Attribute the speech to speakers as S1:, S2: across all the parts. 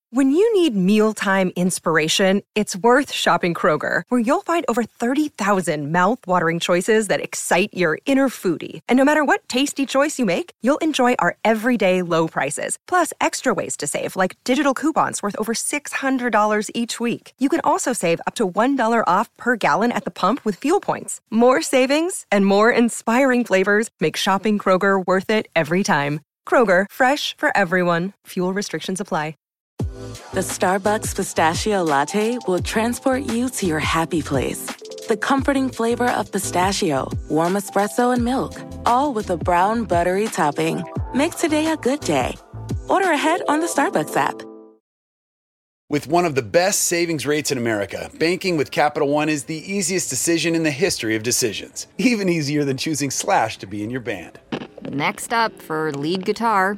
S1: When you need mealtime inspiration, it's worth shopping Kroger, where you'll find over 30,000 mouth-watering choices that excite your inner foodie. And no matter what tasty choice you make, you'll enjoy our everyday low prices, plus extra ways to save, like digital coupons worth over $600 each week. You can also save up to $1 off per gallon at the pump with fuel points. More savings and more inspiring flavors make shopping Kroger worth it every time. Kroger, fresh for everyone. Fuel restrictions apply.
S2: The Starbucks Pistachio Latte will transport you to your happy place. The comforting flavor of pistachio, warm espresso, and milk, all with a brown buttery topping. Make today a good day. Order ahead on the Starbucks app.
S3: With one of the best savings rates in America, banking with Capital One is the easiest decision in the history of decisions. Even easier than choosing Slash to be in your band.
S4: Next up for lead guitar.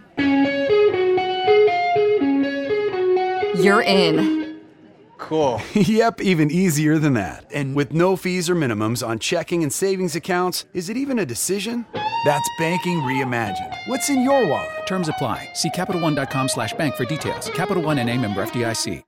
S4: You're in.
S3: Cool. Yep, even easier than that. And with no fees or minimums on checking and savings accounts, is it even a decision? That's banking reimagined. What's in your wallet?
S5: Terms apply. See CapitalOne.com/bank for details. Capital One N.A. member FDIC.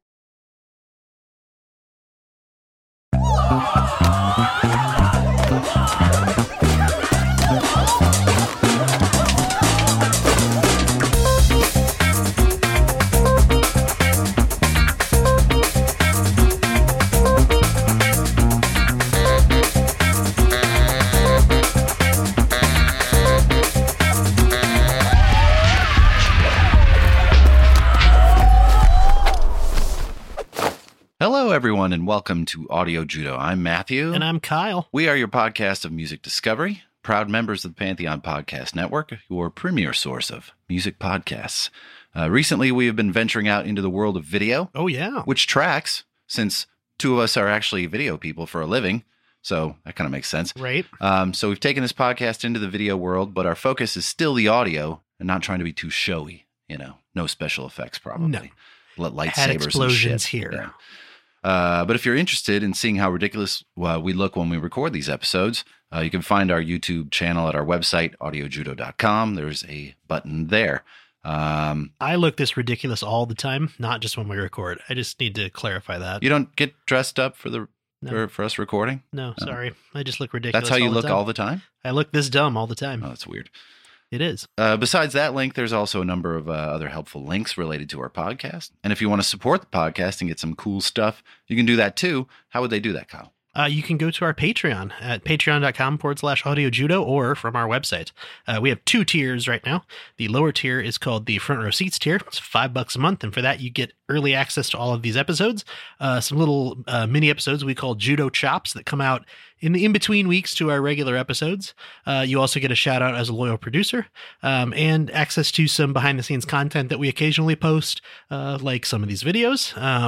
S6: Hello, everyone, and welcome to Audio Judo. I'm Matthew.
S7: And I'm Kyle.
S6: We are your podcast of music discovery, proud members of the Pantheon Podcast Network, your premier source of music podcasts. Recently, we have been venturing out into the world of video.
S7: Oh, yeah.
S6: Which tracks, since two of us are actually video people for a living, so that kind of makes sense.
S7: Right.
S6: So we've taken this podcast into the video world, but our focus is still the audio and not trying to be too showy. You know, no special effects, probably.
S7: No.
S6: Lightsabers
S7: Had explosions
S6: and shit.
S7: here.
S6: Yeah. But if you're interested in seeing how ridiculous we look when we record these episodes, you can find our YouTube channel at our website, audiojudo.com. There's a button there.
S7: I look this ridiculous all the time, not just when we record. I just need to clarify that.
S6: You don't get dressed up for us recording?
S7: No, sorry. I just look ridiculous.
S6: That's how you look
S7: time.
S6: all the time?
S7: I look this dumb all the time.
S6: Oh, that's weird.
S7: It is.
S6: Besides that link, there's also a number of other helpful links related to our podcast. And if you want to support the podcast and get some cool stuff, you can do that too. How would they do that, Kyle?
S7: You can go to our Patreon at patreon.com/audiojudo or from our website. We have 2 tiers right now. The lower tier is called the Front Row Seats tier. It's $5 a month. And for that, you get early access to all of these episodes. Some little mini episodes we call Judo Chops that come out in the in-between weeks to our regular episodes. You also get a shout out as a loyal producer and access to some behind-the-scenes content that we occasionally post, like some of these videos.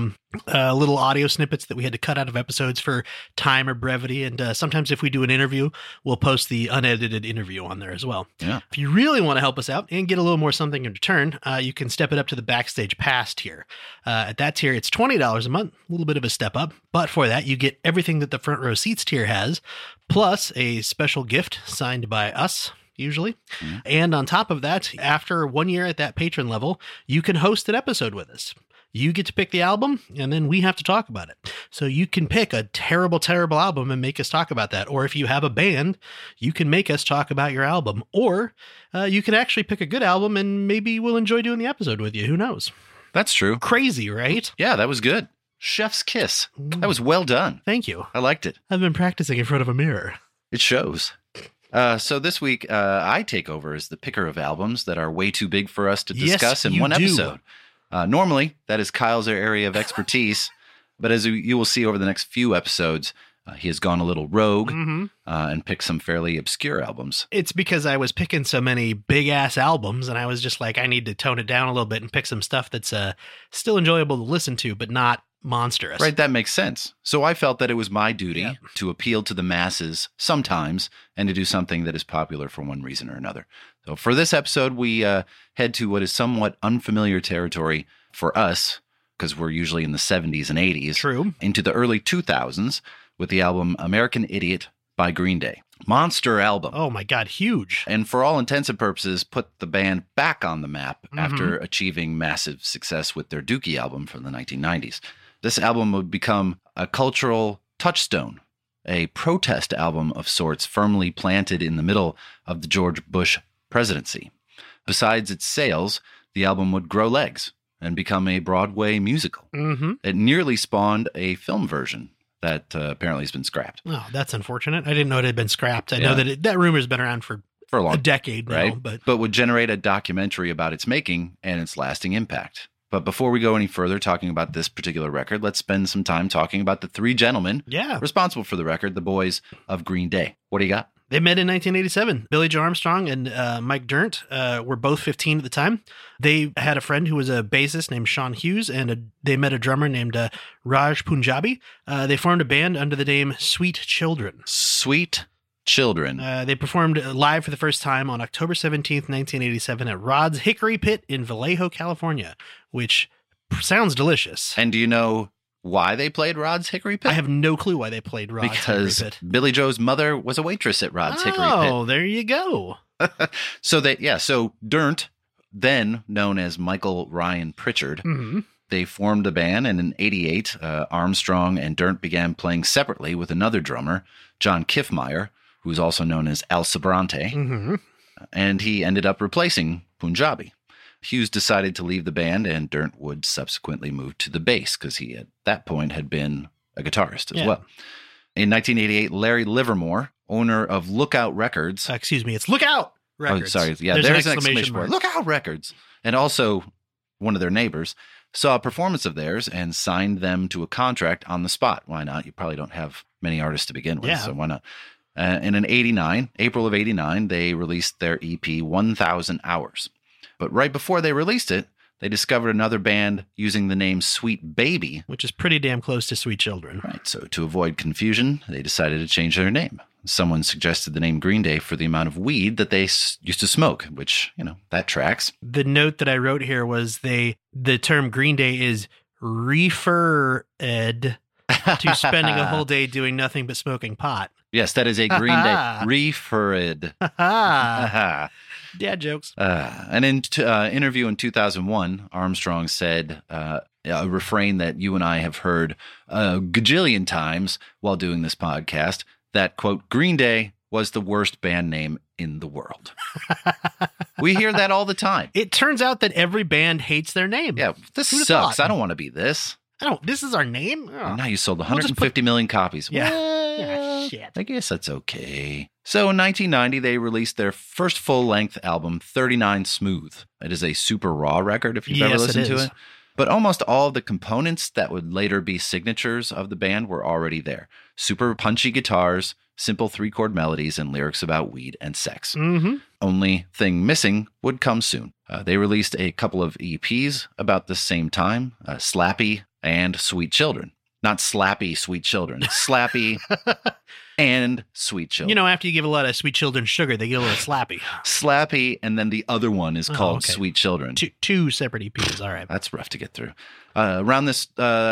S7: Little audio snippets that we had to cut out of episodes for time or brevity. And sometimes if we do an interview, we'll post the unedited interview on there as well.
S6: Yeah.
S7: If you really want to help us out and get a little more something in return, you can step it up to the Backstage Pass tier. At that tier, it's $20 a month, a little bit of a step up. But for that, you get everything that the Front Row Seats tier has, plus a special gift signed by us, usually. Mm-hmm. And on top of that, after 1 year at that patron level, you can host an episode with us. You get to pick the album, and then we have to talk about it. So you can pick a terrible, terrible album and make us talk about that. Or if you have a band, you can make us talk about your album. Or you can actually pick a good album, and maybe we'll enjoy doing the episode with you. Who knows?
S6: That's true.
S7: Crazy, right?
S6: Yeah, that was good. Chef's kiss. That was well done.
S7: Thank you.
S6: I liked it.
S7: I've been practicing in front of a mirror.
S6: It shows. So this week, I take over as the picker of albums that are way too big for us to discuss in one episode. Normally, that is Kyle's area of expertise, but as you will see over the next few episodes, he has gone a little rogue and picked some fairly obscure albums.
S7: It's because I was picking so many big-ass albums, and I was just like, I need to tone it down a little bit and pick some stuff that's still enjoyable to listen to, but not monstrous.
S6: Right, that makes sense. So I felt that it was my duty to appeal to the masses sometimes and to do something that is popular for one reason or another. So for this episode, we head to what is somewhat unfamiliar territory for us, because we're usually in the 70s and 80s.
S7: True.
S6: Into the early 2000s with the album American Idiot by Green Day. Monster album.
S7: Oh my God, huge.
S6: And for all intents and purposes, put the band back on the map after achieving massive success with their Dookie album from the 1990s. This album would become a cultural touchstone, a protest album of sorts firmly planted in the middle of the George Bush presidency. Besides its sales, the album would grow legs and become a Broadway musical. It nearly spawned a film version that apparently has been scrapped.
S7: Oh, that's unfortunate. I didn't know it had been scrapped. I know that that rumor's been around for a decade now.
S6: Right? But would generate a documentary about its making and its lasting impact. But before we go any further talking about this particular record, let's spend some time talking about the three gentlemen responsible for the record, the boys of Green Day. What do you got?
S7: They met in 1987. Billy Joe Armstrong and Mike Dirnt were both 15 at the time. They had a friend who was a bassist named Sean Hughes, and they met a drummer named Raj Punjabi. They formed a band under the name Sweet Children.
S6: Sweet Children.
S7: They performed live for the first time on October 17th, 1987 at Rod's Hickory Pit in Vallejo, California, which sounds delicious.
S6: And do you know why they played Rod's Hickory Pit?
S7: I have no clue why they played Rod's Hickory Pit.
S6: Because Billy Joe's mother was a waitress at Rod's Hickory Pit.
S7: Oh, there you go.
S6: So Dirnt, then known as Michael Ryan Pritchard, they formed a band, and in 88, Armstrong and Dirnt began playing separately with another drummer, John Kiffmeyer, who's also known as El Sobrante, and he ended up replacing Punjabi. Hughes decided to leave the band, and Dirnt would subsequently move to the bass because he, at that point, had been a guitarist as well. In 1988, Larry Livermore, owner of Lookout Records.
S7: It's Lookout Records.
S6: Oh, sorry. Yeah, there's an exclamation mark. Lookout Records. And also one of their neighbors saw a performance of theirs and signed them to a contract on the spot. Why not? You probably don't have many artists to begin with, so why not? And in April of 89, they released their EP, 1,000 Hours. But right before they released it, they discovered another band using the name Sweet Baby.
S7: Which is pretty damn close to Sweet Children.
S6: Right, so to avoid confusion, they decided to change their name. Someone suggested the name Green Day for the amount of weed that they used to smoke, which, that tracks.
S7: The note that I wrote here was the term Green Day is referred to spending a whole day doing nothing but smoking pot.
S6: Yes, that is a Green Day referred.
S7: Dad jokes.
S6: And in interview in 2001, Armstrong said a refrain that you and I have heard a gajillion times while doing this podcast, that, quote, Green Day was the worst band name in the world. We hear that all the time.
S7: It turns out that every band hates their name.
S6: Yeah, this sucks. I don't want to be this.
S7: This is our name? Oh.
S6: Now you sold 150 million copies.
S7: Yeah, shit.
S6: I guess that's okay. So in 1990, they released their first full-length album, 39 Smooth. It is a super raw record if you've ever listened to it. But almost all of the components that would later be signatures of the band were already there. Super punchy guitars, simple three-chord melodies, and lyrics about weed and sex. Only thing missing would come soon. They released a couple of EPs about the same time, Slappy and Sweet Children. Not Slappy, Sweet Children. Slappy and Sweet Children.
S7: After you give a lot of Sweet Children sugar, they get a little slappy.
S6: Slappy, and then the other one is called Sweet Children.
S7: Two separate EPs, all right.
S6: That's rough to get through. Around this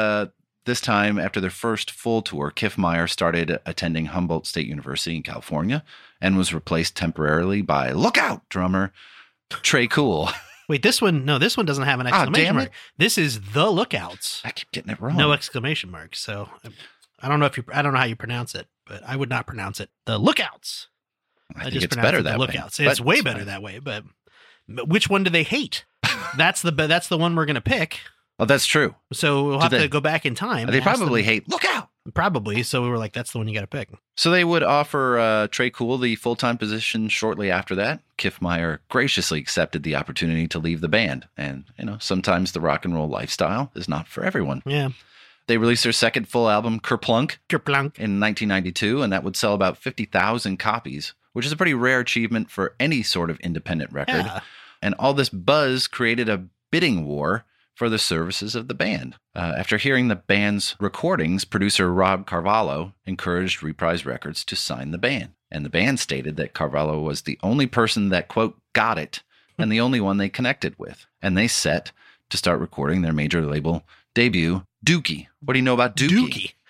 S6: time, after their first full tour, Kiffmeyer started attending Humboldt State University in California and was replaced temporarily by Lookout drummer Trey Cool.
S7: Wait, this one doesn't have an exclamation mark. This is the Lookouts.
S6: I keep getting it wrong.
S7: No exclamation mark. So I don't know how you pronounce it, but I would not pronounce it the Lookouts.
S6: I think it's better that way.
S7: Lookouts. It's way better that way. But which one do they hate? That's the one we're going to pick.
S6: Oh, that's true.
S7: So we'll have to go back in time.
S6: They probably hate Lookout.
S7: Probably. So we were like, that's the one you got to pick.
S6: So they would offer Trey Cool the full-time position shortly after that. Kiffmeyer graciously accepted the opportunity to leave the band. And, sometimes the rock and roll lifestyle is not for everyone.
S7: Yeah.
S6: They released their second full album, Kerplunk,
S7: in
S6: 1992, and that would sell about 50,000 copies, which is a pretty rare achievement for any sort of independent record.
S7: Yeah.
S6: And all this buzz created a bidding war for the services of the band. After hearing the band's recordings, producer Rob Carvalho encouraged Reprise Records to sign the band. And the band stated that Carvalho was the only person that, quote, got it, and the only one they connected with. And they set to start recording their major label debut, Dookie. What do you know about Dookie?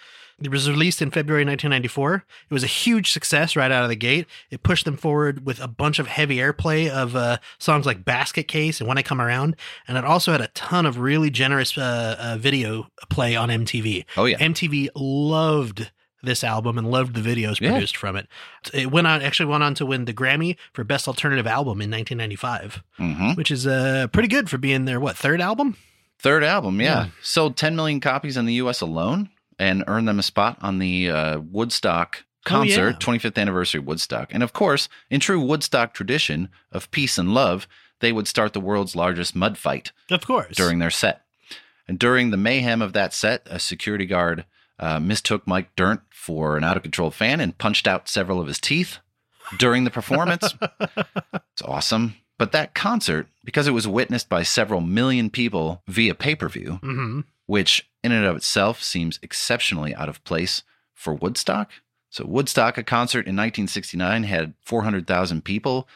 S7: It was released in February 1994. It was a huge success right out of the gate. It pushed them forward with a bunch of heavy airplay of songs like Basket Case and When I Come Around. And it also had a ton of really generous video play on MTV.
S6: Oh, yeah.
S7: MTV loved this album and loved the videos produced from it. It went on to win the Grammy for Best Alternative Album in 1995, which is pretty good for being their, third album?
S6: Third album, yeah. Sold 10 million copies in the U.S. alone and earned them a spot on the Woodstock concert, 25th anniversary Woodstock. And of course, in true Woodstock tradition of peace and love, they would start the world's largest mud fight.
S7: Of course.
S6: During their set. And during the mayhem of that set, a security guard mistook Mike Dirnt for an out-of-control fan and punched out several of his teeth during the performance. It's awesome. But that concert, because it was witnessed by several million people via pay-per-view, which in and of itself seems exceptionally out of place for Woodstock. So Woodstock, a concert in 1969, had 400,000 people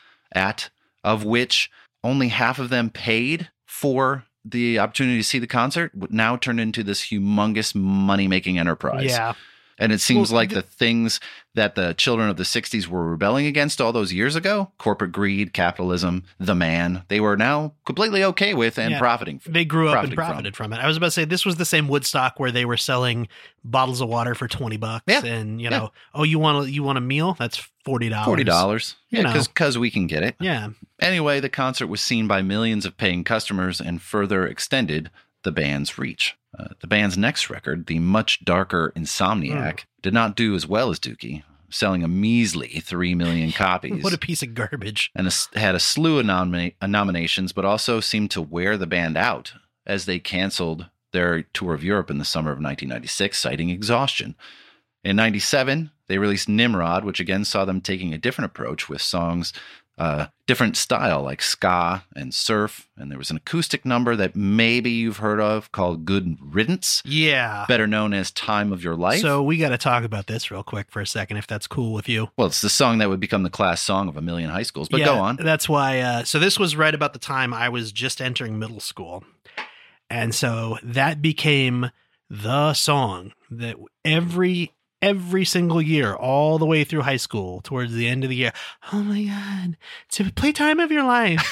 S6: of which only half of them paid for the opportunity to see the concert, would now turn into this humongous money-making enterprise.
S7: Yeah.
S6: And it seems like the things that the children of the 60s were rebelling against all those years ago, corporate greed, capitalism, the man, they were now completely okay with and profiting.
S7: They grew up and profited from it. I was about to say, this was the same Woodstock where they were selling bottles of water for $20.
S6: Yeah.
S7: And, you know, oh, you want a meal? That's $40.
S6: $40. Yeah, because we can get it.
S7: Yeah.
S6: Anyway, the concert was seen by millions of paying customers and further extended the band's reach. The band's next record, the much darker Insomniac, did not do as well as Dookie, selling a measly 3 million copies.
S7: What a piece of garbage.
S6: And had a slew of nominations, but also seemed to wear the band out as they canceled their tour of Europe in the summer of 1996, citing exhaustion. In 97, they released Nimrod, which again saw them taking a different approach with songs different style like ska and surf, and there was an acoustic number that maybe you've heard of called Good Riddance.
S7: Yeah.
S6: Better known as Time of Your Life.
S7: So we got to talk about this real quick for a second, if that's cool with you.
S6: Well, it's the song that would become the class song of a million high schools, but go on.
S7: That's why, so this was right about the time I was just entering middle school. And so that became the song that every single year, all the way through high school, towards the end of the year. Oh my God. To play Time of Your Life.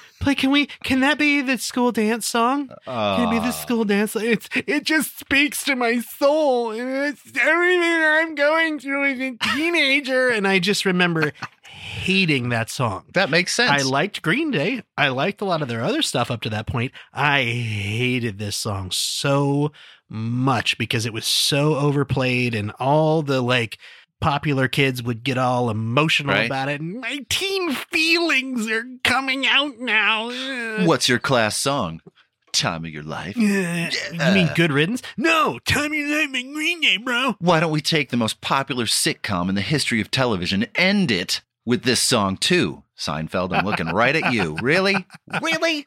S7: Can that be the school dance song? Can it be the school dance? It just speaks to my soul. And it's everything I'm going through as a teenager. And I just remember hating that song.
S6: That makes sense.
S7: I liked Green Day. I liked a lot of their other stuff up to that point. I hated this song so much because it was so overplayed and all the popular kids would get all emotional about it. And my teen feelings are coming out now.
S6: What's your class song? Time of Your Life.
S7: You mean Good Riddance? No, Time of Your Life and Green Day, bro.
S6: Why don't we take the most popular sitcom in the history of television and end it with this song too? Seinfeld, I'm looking right at you. Really? Really?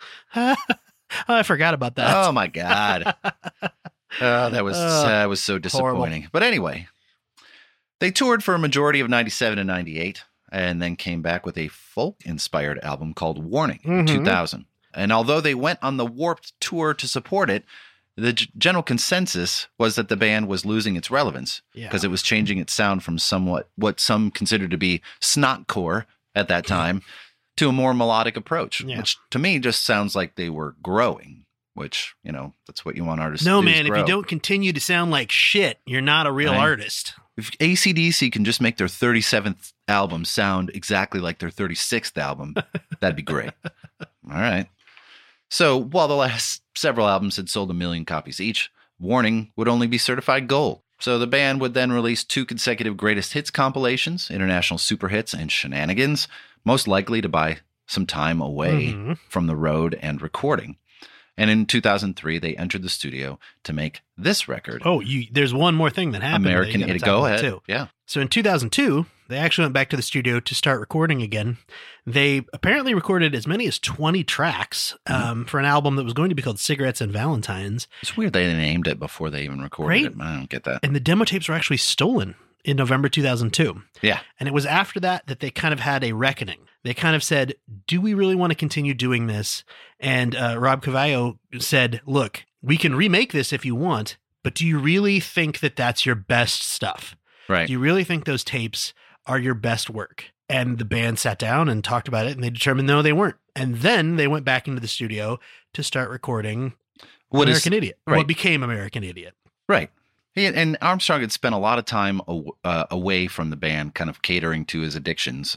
S7: I forgot about that.
S6: Oh my God. That was so disappointing. Horrible. But anyway, they toured for a majority of 97 and 98 and then came back with a folk-inspired album called Warning in 2000. And although they went on the Warped tour to support it, the general consensus was that the band was losing its relevance because it was changing its sound from what some considered to be snotcore at that time to a more melodic approach, which to me just sounds like they were growing. Which, that's what you want artists to do.
S7: No, man, if you don't continue to sound like shit, you're not a real artist.
S6: If AC/DC can just make their 37th album sound exactly like their 36th album, that'd be great. All right. So while the last several albums had sold 1 million copies each, Warning would only be certified gold. So the band would then release 2 consecutive greatest hits compilations, International Super Hits and Shenanigans, most likely to buy some time away from the road and recording. And in 2003, they entered the studio to make this record.
S7: Oh, there's one more thing that happened.
S6: American Idiot. Go ahead. Too. Yeah.
S7: So in 2002, they actually went back to the studio to start recording again. They apparently recorded as many as 20 tracks for an album that was going to be called Cigarettes and Valentines.
S6: It's weird they named it before they even recorded it. I don't get that.
S7: And the demo tapes were actually stolen in November 2002.
S6: Yeah.
S7: And it was after that they kind of had a reckoning. They kind of said, do we really want to continue doing this? And Rob Cavallo said, look, we can remake this if you want, but do you really think that that's your best stuff?
S6: Right.
S7: Do you really think those tapes are your best work? And the band sat down and talked about it, and they determined, no, they weren't. And then they went back into the studio to start recording American Idiot.
S6: Right.
S7: What became American Idiot.
S6: Right. And Armstrong had spent a lot of time away from the band, kind of catering to his addictions.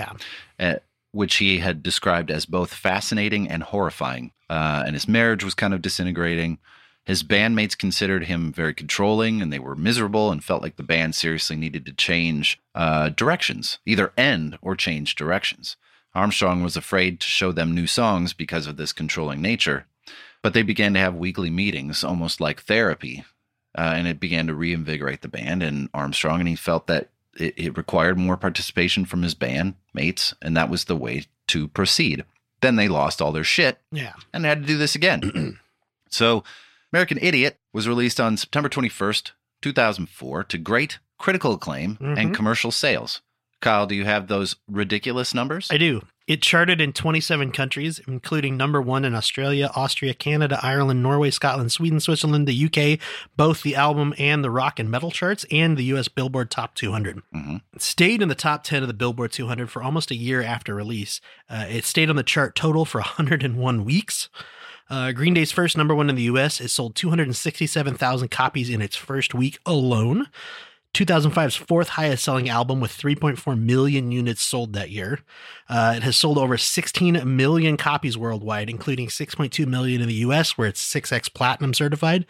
S6: Which he had described as both fascinating and horrifying. And his marriage was kind of disintegrating. His bandmates considered him very controlling, and they were miserable and felt like the band seriously needed to change directions, either end or change directions. Armstrong was afraid to show them new songs because of this controlling nature, but they began to have weekly meetings, almost like therapy, and it began to reinvigorate the band and Armstrong, and he felt that it required more participation from his bandmates, and that was the way to proceed. Then they lost all their shit and had to do this again. So American Idiot was released on September 21st, 2004, to great critical acclaim and commercial sales. Kyle, do you have those ridiculous numbers?
S7: I do. It charted in 27 countries, including number 1 in Australia, Austria, Canada, Ireland, Norway, Scotland, Sweden, Switzerland, the UK, both the album and the rock and metal charts, and the US Billboard Top 200. It stayed in the top 10 of the Billboard 200 for almost a year after release. It stayed on the chart total for 101 weeks. Green Day's first number 1 in the US, it sold 267,000 copies in its first week alone. 2005's fourth highest selling album with 3.4 million units sold that year. It has sold over 16 million copies worldwide, including 6.2 million in the US, where it's 6X Platinum certified,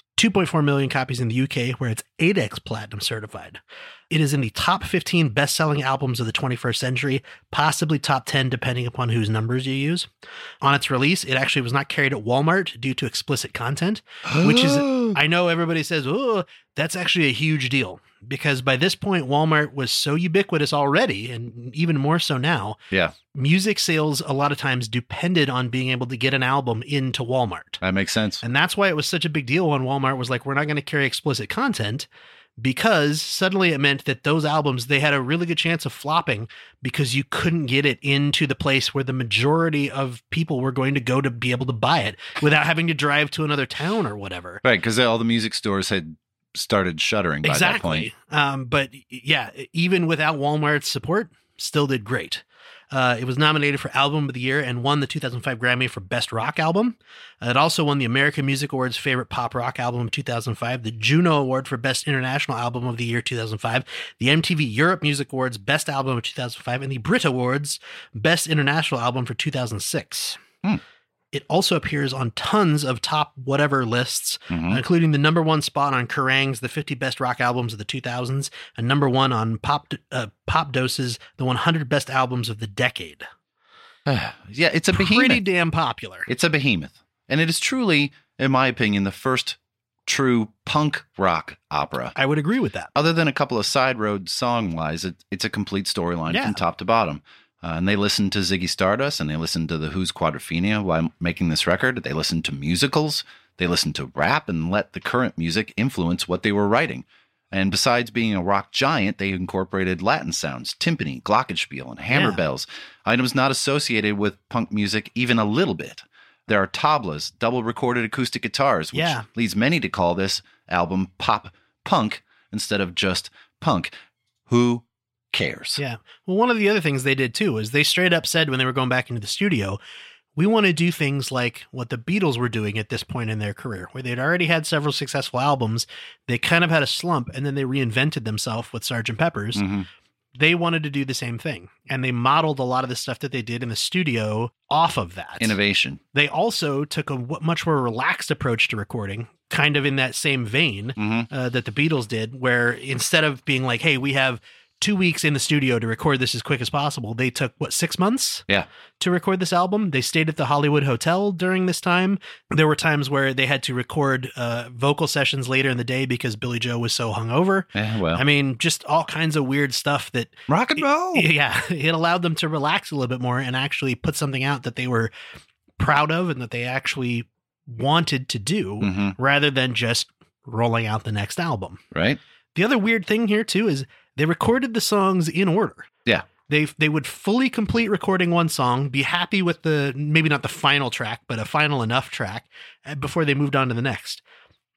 S7: 2.4 million copies in the UK, where it's 8X Platinum certified. It is in the top 15 best-selling albums of the 21st century, possibly top 10 depending upon whose numbers you use. On its release, it actually was not carried at Walmart due to explicit content, which is, I know everybody says, oh, that's actually a huge deal. Because by this point, Walmart was so ubiquitous already, and even more so now.
S6: Yeah.
S7: Music sales a lot of times depended on being able to get an album into Walmart.
S6: That makes sense.
S7: And that's why it was such a big deal when Walmart was like, we're not going to carry explicit content, because suddenly it meant that those albums, they had a really good chance of flopping because you couldn't get it into the place where the majority of people were going to go to be able to buy it without having to drive to another town or whatever.
S6: Right, because all the music stores had started shuttering by that point.
S7: But yeah, even without Walmart's support, still did great. It was nominated for Album of the Year and won the 2005 Grammy for Best Rock Album. It also won the American Music Awards Favorite Pop Rock Album of 2005, the Juno Award for Best International Album of the Year 2005, the MTV Europe Music Awards Best Album of 2005, and the Brit Awards Best International Album for 2006. It also appears on tons of top whatever lists, including the number 1 spot on Kerrang's The 50 Best Rock Albums of the 2000s, and number 1 on Pop Dose's The 100 Best Albums of the Decade.
S6: Yeah, it's a behemoth.
S7: Pretty damn popular.
S6: It's a behemoth. And it is truly, in my opinion, the first true punk rock opera.
S7: I would agree with that.
S6: Other than a couple of side roads song-wise, it's a complete storyline from top to bottom. And they listened to Ziggy Stardust, and they listened to the Who's Quadrophenia while making this record. They listened to musicals. They listened to rap and let the current music influence what they were writing. And besides being a rock giant, they incorporated Latin sounds, timpani, glockenspiel, and hammer bells, items not associated with punk music even a little bit. There are tablas, double-recorded acoustic guitars, which leads many to call this album pop punk instead of just punk. Who cares?
S7: Yeah. Well, one of the other things they did too is they straight up said when they were going back into the studio, we want to do things like what the Beatles were doing at this point in their career, where they'd already had several successful albums. They kind of had a slump, and then they reinvented themselves with Sgt. Pepper's. They wanted to do the same thing, and they modeled a lot of the stuff that they did in the studio off of that.
S6: Innovation.
S7: They also took a much more relaxed approach to recording, kind of in that same vein that the Beatles did, where instead of being like, hey, we have 2 weeks in the studio to record this as quick as possible, they took, 6 months to record this album. They stayed at the Hollywood Hotel during this time. There were times where they had to record vocal sessions later in the day because Billy Joe was so hungover. I mean, just all kinds of weird stuff that...
S6: Rock and roll!
S7: It allowed them to relax a little bit more and actually put something out that they were proud of and that they actually wanted to do rather than just rolling out the next album.
S6: Right.
S7: The other weird thing here, too, is they recorded the songs in order.
S6: Yeah.
S7: They would fully complete recording one song, be happy with maybe not the final track, but a final enough track before they moved on to the next.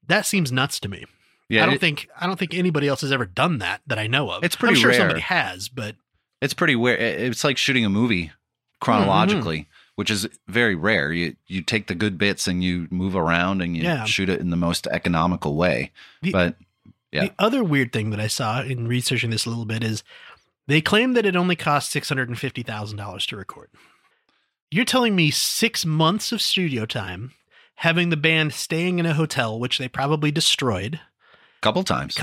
S7: That seems nuts to me.
S6: Yeah,
S7: I don't think anybody else has ever done that I know of.
S6: It's pretty
S7: I'm sure
S6: rare.
S7: somebody has, but
S6: it's pretty weird. It's like shooting a movie chronologically, which is very rare. You take the good bits and you move around and you shoot it in the most economical way. The
S7: other weird thing that I saw in researching this a little bit is they claim that it only cost $650,000 to record. You're telling me 6 months of studio time, having the band staying in a hotel, which they probably destroyed
S6: couple times,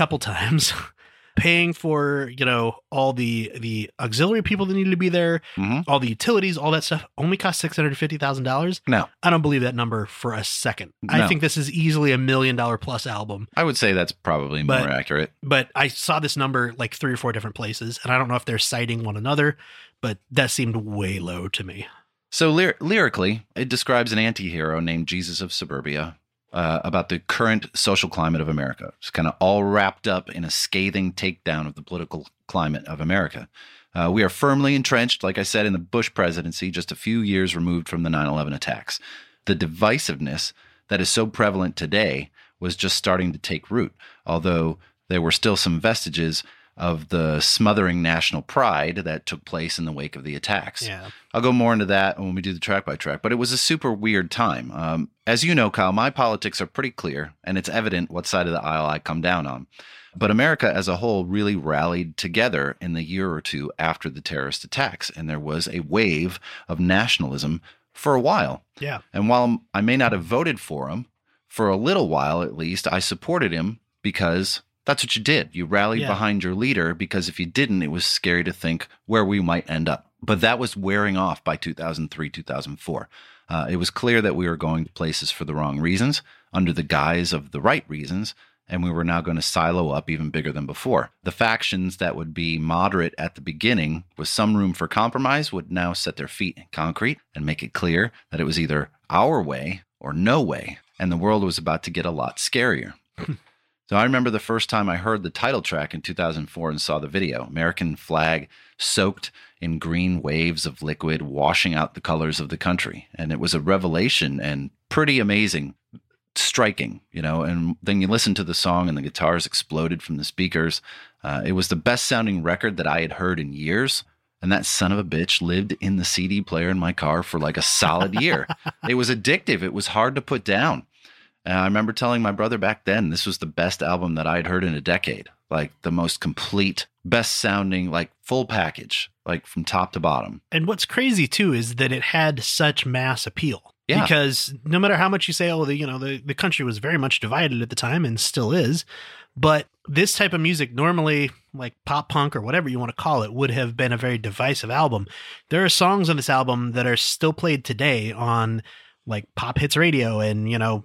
S7: paying for, all the auxiliary people that needed to be there, all the utilities, all that stuff only cost $650,000.
S6: No,
S7: I don't believe that number for a second.
S6: No.
S7: I think this is easily $1 million plus album.
S6: I would say that's probably more accurate.
S7: But I saw this number like 3 or 4 different places, and I don't know if they're citing one another, but that seemed way low to me.
S6: So lyrically, it describes an anti-hero named Jesus of Suburbia about the current social climate of America. It's kind of all wrapped up in a scathing takedown of the political climate of America. We are firmly entrenched, like I said, in the Bush presidency, just a few years removed from the 9/11 attacks. The divisiveness that is so prevalent today was just starting to take root, although there were still some vestiges of the smothering national pride that took place in the wake of the attacks.
S7: Yeah.
S6: I'll go more into that when we do the track by track, but it was a super weird time. As you know, Kyle, my politics are pretty clear, and it's evident what side of the aisle I come down on. But America as a whole really rallied together in the year or two after the terrorist attacks, and there was a wave of nationalism for a while.
S7: Yeah.
S6: And while I may not have voted for him, for a little while at least, I supported him because that's what you did. You rallied behind your leader because if you didn't, it was scary to think where we might end up. But that was wearing off by 2003, 2004. It was clear that we were going to places for the wrong reasons, under the guise of the right reasons, and we were now going to silo up even bigger than before. The factions that would be moderate at the beginning, with some room for compromise, would now set their feet in concrete and make it clear that it was either our way or no way, and the world was about to get a lot scarier. So I remember the first time I heard the title track in 2004 and saw the video. American flag soaked in green waves of liquid washing out the colors of the country. And it was a revelation and pretty amazing, striking, and then you listen to the song and the guitars exploded from the speakers. It was the best sounding record that I had heard in years. And that son of a bitch lived in the CD player in my car for like a solid year. It was addictive. It was hard to put down. And I remember telling my brother back then, this was the best album that I had heard in a decade, like the most complete, best sounding, like full package, like from top to bottom.
S7: And what's crazy too is that it had such mass appeal.
S6: Yeah.
S7: Because no matter how much you say, the country was very much divided at the time and still is, but this type of music normally, like pop punk or whatever you want to call it, would have been a very divisive album. There are songs on this album that are still played today on like Pop Hits Radio and,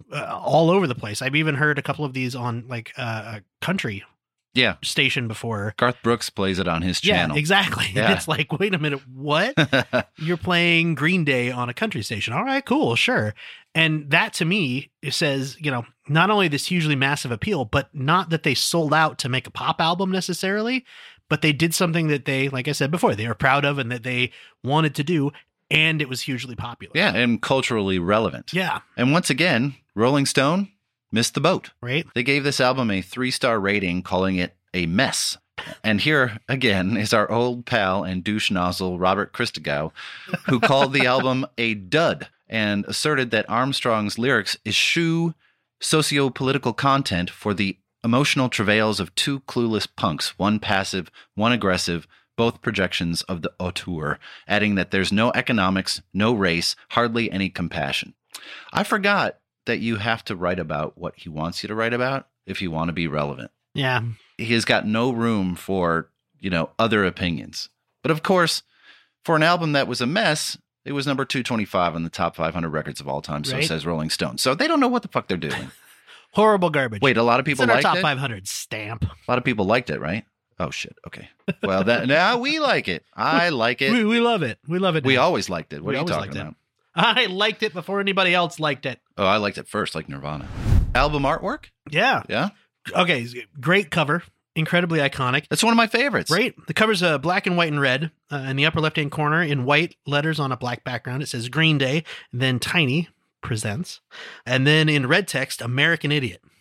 S7: all over the place. I've even heard a couple of these on like a country station before.
S6: Garth Brooks plays it on his channel.
S7: Yeah, exactly.
S6: Yeah.
S7: It's like, wait a minute, what? You're playing Green Day on a country station. All right, cool, sure. And that to me, it says, not only this hugely massive appeal, but not that they sold out to make a pop album necessarily, but they did something that they, like I said before, they were proud of and that they wanted to do. And it was hugely popular.
S6: Yeah, and culturally relevant.
S7: Yeah.
S6: And once again, Rolling Stone missed the boat.
S7: Right.
S6: They gave this album a 3-star rating, calling it a mess. And here, again, is our old pal and douche nozzle, Robert Christgau, who called the album a dud and asserted that Armstrong's lyrics eschew socio-political content for the emotional travails of two clueless punks, one passive, one aggressive, both projections of the auteur, adding that there's no economics, no race, hardly any compassion. I forgot that you have to write about what he wants you to write about if you want to be relevant.
S7: Yeah.
S6: He has got no room for, other opinions. But of course, for an album that was a mess, it was number 225 on the top 500 records of all time, so says Rolling Stone. So they don't know what the fuck they're doing.
S7: Horrible garbage.
S6: Wait, a lot of people liked it?
S7: It's in our top 500 stamp.
S6: A lot of people liked it, right? Oh, shit. Okay. Well, now we like it. I like it.
S7: We love it. We love it.
S6: We always liked it. What are you talking about?
S7: I liked it before anybody else liked it.
S6: Oh, I liked it first, like Nirvana. Album artwork?
S7: Yeah.
S6: Yeah?
S7: Okay. Great cover. Incredibly iconic.
S6: That's one of my favorites.
S7: Right. The cover's black and white and red. In the upper left-hand corner, in white letters on a black background, it says Green Day, then Tiny Presents. And then in red text, American Idiot.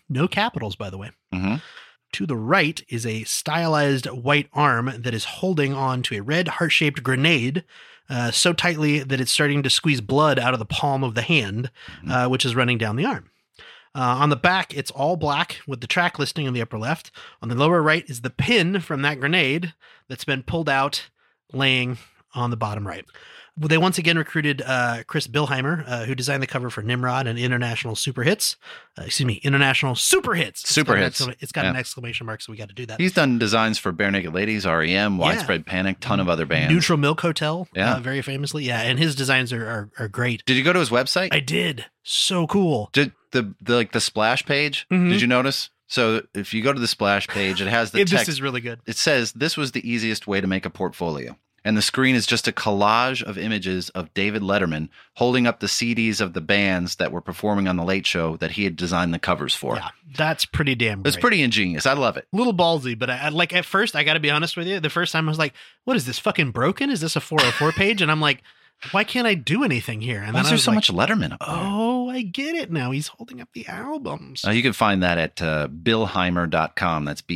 S7: No capitals, by the way.
S6: Mm-hmm.
S7: To the right is a stylized white arm that is holding on to a red heart-shaped grenade so tightly that it's starting to squeeze blood out of the palm of the hand, which is running down the arm. On the back, it's all black with the track listing in the upper left. On the lower right is the pin from that grenade that's been pulled out, laying on the bottom right. They once again recruited Chris Bilheimer, who designed the cover for Nimrod and International Super Hits. International Super Hits. It's got an exclamation mark, so we got to do that.
S6: He's done designs for Bare Naked Ladies, REM, Widespread Panic, ton of other bands.
S7: Neutral Milk Hotel, very famously. Yeah, and his designs are great.
S6: Did you go to his website?
S7: I did. So cool.
S6: Did the splash page?
S7: Mm-hmm.
S6: Did you notice? So if you go to the splash page, it has the text.
S7: This is really good.
S6: It says, "This was the easiest way to make a portfolio." And the screen is just a collage of images of David Letterman holding up the CDs of the bands that were performing on The Late Show that he had designed the covers for.
S7: Yeah, that's pretty damn great.
S6: It's pretty ingenious. I love it.
S7: A little ballsy, but I like at first, I got to be honest with you. The first time I was like, what is this fucking broken? Is this a 404 page? And I'm like, why can't I do anything here? And
S6: why
S7: then
S6: is there so much Letterman up there?
S7: Oh, I get it now. He's holding up the albums.
S6: You can find that at Bilheimer.com. That's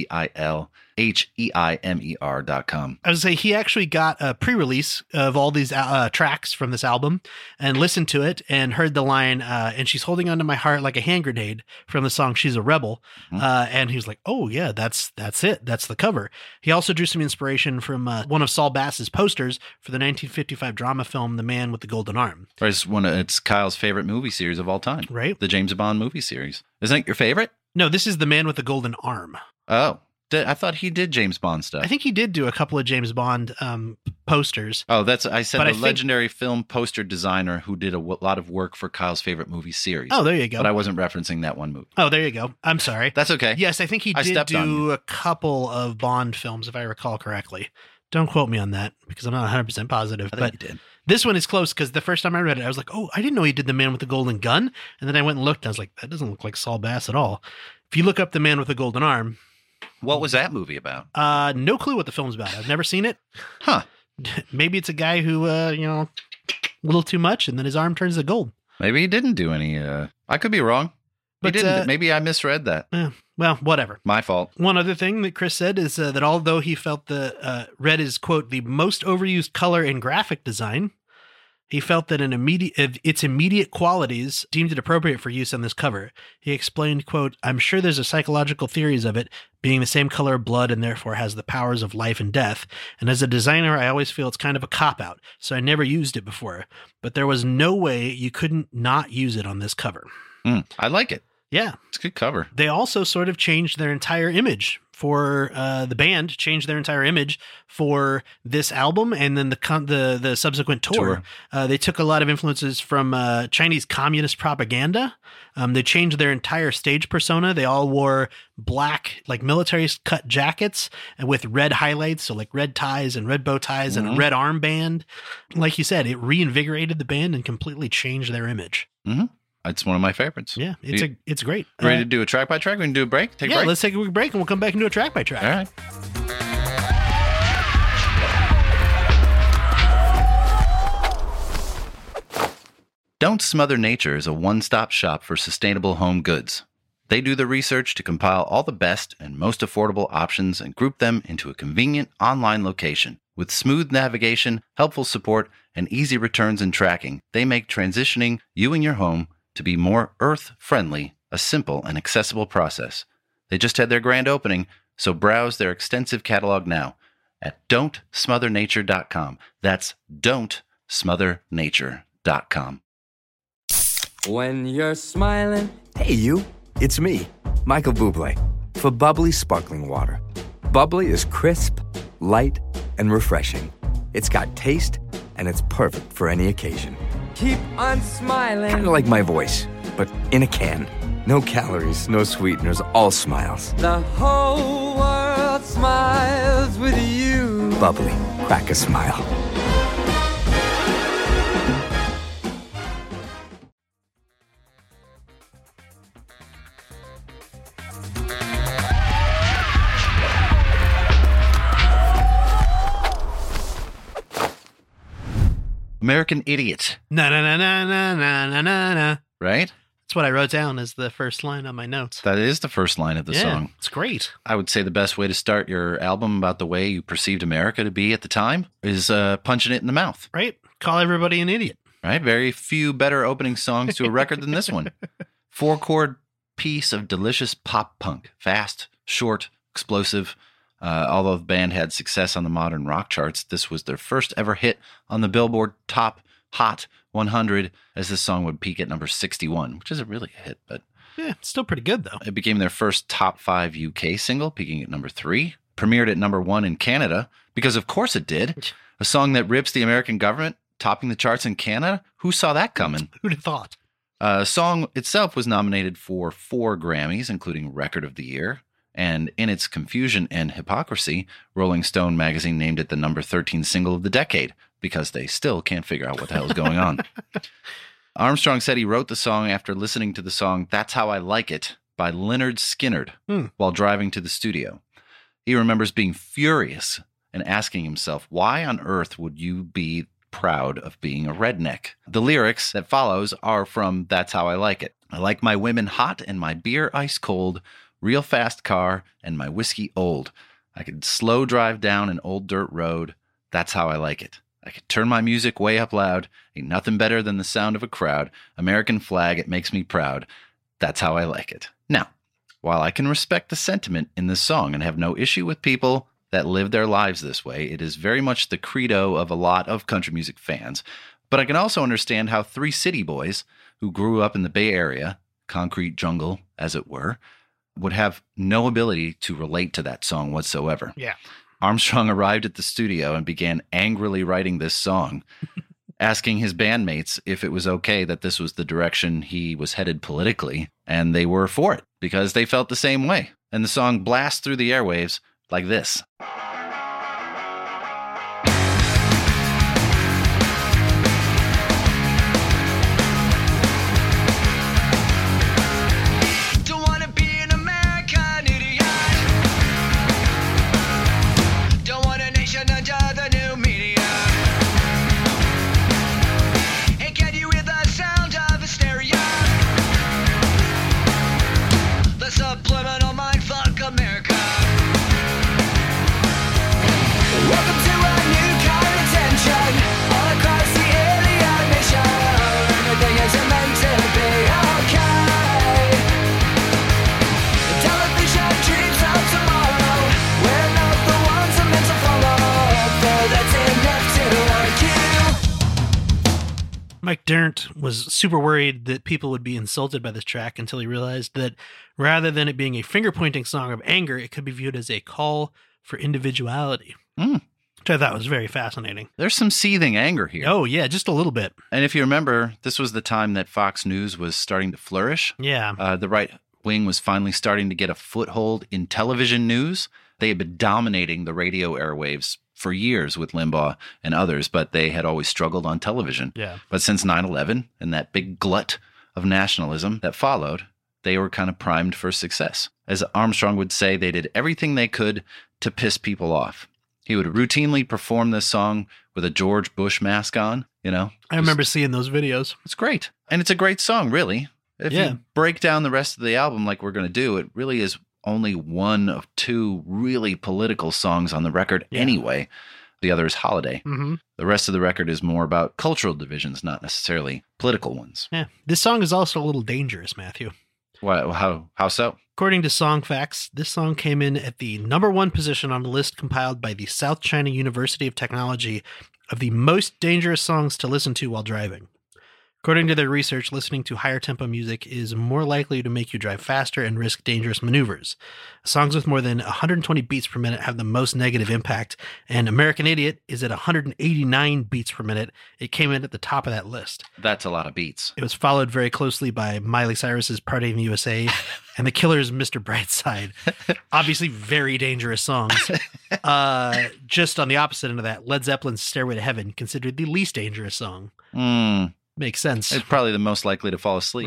S6: BILHEIMER.com.
S7: I would say he actually got a pre-release of all these tracks from this album and listened to it and heard the line, and she's holding onto my heart like a hand grenade from the song She's a Rebel. Mm-hmm. And he was like, oh yeah, that's it. That's the cover. He also drew some inspiration from one of Saul Bass's posters for the 1955 drama film The Man with the Golden Arm.
S6: It's Kyle's favorite movie series of all time.
S7: Right.
S6: The James Bond movie series. Isn't it your favorite?
S7: No, this is The Man with the Golden Arm.
S6: Oh. I thought he did James Bond stuff.
S7: I think he did do a couple of James Bond posters.
S6: Oh, legendary film poster designer who did a lot of work for Kyle's favorite movie series.
S7: Oh, there you go.
S6: But I wasn't referencing that one movie.
S7: Oh, there you go. I'm sorry.
S6: That's okay.
S7: Yes, I think he did do a couple of Bond films, if I recall correctly. Don't quote me on that because I'm not 100% positive. But
S6: he did.
S7: This one is close because the first time I read it, I was like, oh, I didn't know he did The Man with the Golden Gun. And then I went and looked and I was like, that doesn't look like Saul Bass at all. If you look up The Man with the Golden Arm.
S6: What was that movie about?
S7: No clue what the film's about. I've never seen it.
S6: Huh.
S7: Maybe it's a guy who, a little too much and then his arm turns to gold.
S6: Maybe he didn't do any, I could be wrong. But he didn't. Maybe I misread that.
S7: Well, whatever.
S6: My fault.
S7: One other thing that Chris said is that although he felt the red is, quote, the most overused color in graphic design, he felt that its immediate qualities deemed it appropriate for use on this cover. He explained, quote, I'm sure there's a psychological theories of it being the same color of blood and therefore has the powers of life and death. And as a designer, I always feel it's kind of a cop-out, so I never used it before. But there was no way you couldn't not use it on this cover.
S6: I like it.
S7: Yeah.
S6: It's a good cover.
S7: They also sort of changed their entire image for the band, changed their entire image for this album and then the subsequent tour. They took a lot of influences from Chinese communist propaganda. They changed their entire stage persona. They all wore black, like military cut jackets and with red highlights. So like red ties and red bow ties and a red armband. Like you said, it reinvigorated the band and completely changed their image.
S6: Mm-hmm. It's one of my favorites.
S7: Yeah, it's great.
S6: Ready to do a track by track? We can do a break? Take a break?
S7: Let's take a quick break and we'll come back and do a track by track.
S6: All right. Don't Smother Nature is a one-stop shop for sustainable home goods. They do the research to compile all the best and most affordable options and group them into a convenient online location. With smooth navigation, helpful support, and easy returns and tracking, they make transitioning you and your home to be more earth-friendly a simple and accessible process. They just had their grand opening, so browse their extensive catalog now at don'tsmothernature.com. That's don'tsmothernature.com.
S8: When you're smiling.
S9: Hey, you. It's me, Michael Bublé, for Bubbly Sparkling Water. Bubbly is crisp, light, and refreshing. It's got taste, and it's perfect for any occasion.
S8: Keep on smiling.
S9: Kind of like my voice, but in a can. No calories, no sweeteners, all smiles.
S8: The whole world smiles with you.
S9: Bubbly, crack a smile.
S6: American Idiot.
S7: Na na na na na na na na.
S6: Right?
S7: That's what I wrote down as the first line on my notes.
S6: That is the first line of the song.
S7: It's great.
S6: I would say the best way to start your album about the way you perceived America to be at the time is punching it in the mouth.
S7: Right? Call everybody an idiot.
S6: Right? Very few better opening songs to a record than this one. 4-chord piece of delicious pop punk. Fast, short, explosive. Although the band had success on the modern rock charts, this was their first ever hit on the Billboard Top Hot 100, as this song would peak at number 61, which isn't really a hit, but
S7: yeah, still pretty good though.
S6: It became their first top 5 UK single, peaking at number 3. Premiered at number 1 in Canada, because of course it did. A song that rips the American government, topping the charts in Canada. Who saw that coming?
S7: Who'd have thought?
S6: Song itself was nominated for 4 Grammys, including Record of the Year. And in its confusion and hypocrisy, Rolling Stone magazine named it the number 13 single of the decade, because they still can't figure out what the hell is going on. Armstrong said he wrote the song after listening to the song That's How I Like It by Lynyrd Skynyrd while driving to the studio. He remembers being furious and asking himself, why on earth would you be proud of being a redneck? The lyrics that follows are from That's How I Like It. I like my women hot and my beer ice cold, real fast car and my whiskey old. I could slow drive down an old dirt road. That's how I like it. I could turn my music way up loud. Ain't nothing better than the sound of a crowd. American flag, it makes me proud. That's how I like it. Now, while I can respect the sentiment in this song and have no issue with people that live their lives this way, it is very much the credo of a lot of country music fans. But I can also understand how 3 city boys who grew up in the Bay Area, concrete jungle, as it were, would have no ability to relate to that song whatsoever.
S7: Yeah.
S6: Armstrong arrived at the studio and began angrily writing this song, asking his bandmates if it was okay that this was the direction he was headed politically, and they were for it because they felt the same way. And the song blasts through the airwaves like this.
S8: Subliminal mindfuck America.
S7: Mike Dirnt was super worried that people would be insulted by this track until he realized that rather than it being a finger-pointing song of anger, it could be viewed as a call for individuality. Which I thought was very fascinating.
S6: There's some seething anger here.
S7: Oh, yeah, just a little bit.
S6: And if you remember, this was the time that Fox News was starting to flourish.
S7: Yeah.
S6: The right wing was finally starting to get a foothold in television news. They had been dominating the radio airwaves for years with Limbaugh and others, but they had always struggled on television.
S7: Yeah.
S6: But since 9/11 and that big glut of nationalism that followed, they were kind of primed for success. As Armstrong would say, they did everything they could to piss people off. He would routinely perform this song with a George Bush mask on, you know.
S7: I remember seeing those videos.
S6: It's great. And it's a great song, really. If you break down the rest of the album like we're going to do, it really is only one of two really political songs on the record anyway. The other is Holiday.
S7: Mm-hmm.
S6: The rest of the record is more about cultural divisions, not necessarily political ones.
S7: Yeah. This song is also a little dangerous, Matthew.
S6: How so?
S7: According to Song Facts, this song came in at the #1 position on a list compiled by the South China University of Technology of the most dangerous songs to listen to while driving. According to their research, listening to higher tempo music is more likely to make you drive faster and risk dangerous maneuvers. Songs with more than 120 beats per minute have the most negative impact, and American Idiot is at 189 beats per minute. It came in at the top of that list.
S6: That's a lot of beats.
S7: It was followed very closely by Miley Cyrus's Party in the USA and The Killer's Mr. Brightside. Obviously very dangerous songs. Just on the opposite end of that, Led Zeppelin's Stairway to Heaven, considered the least dangerous song. Makes sense.
S6: It's probably the most likely to fall asleep.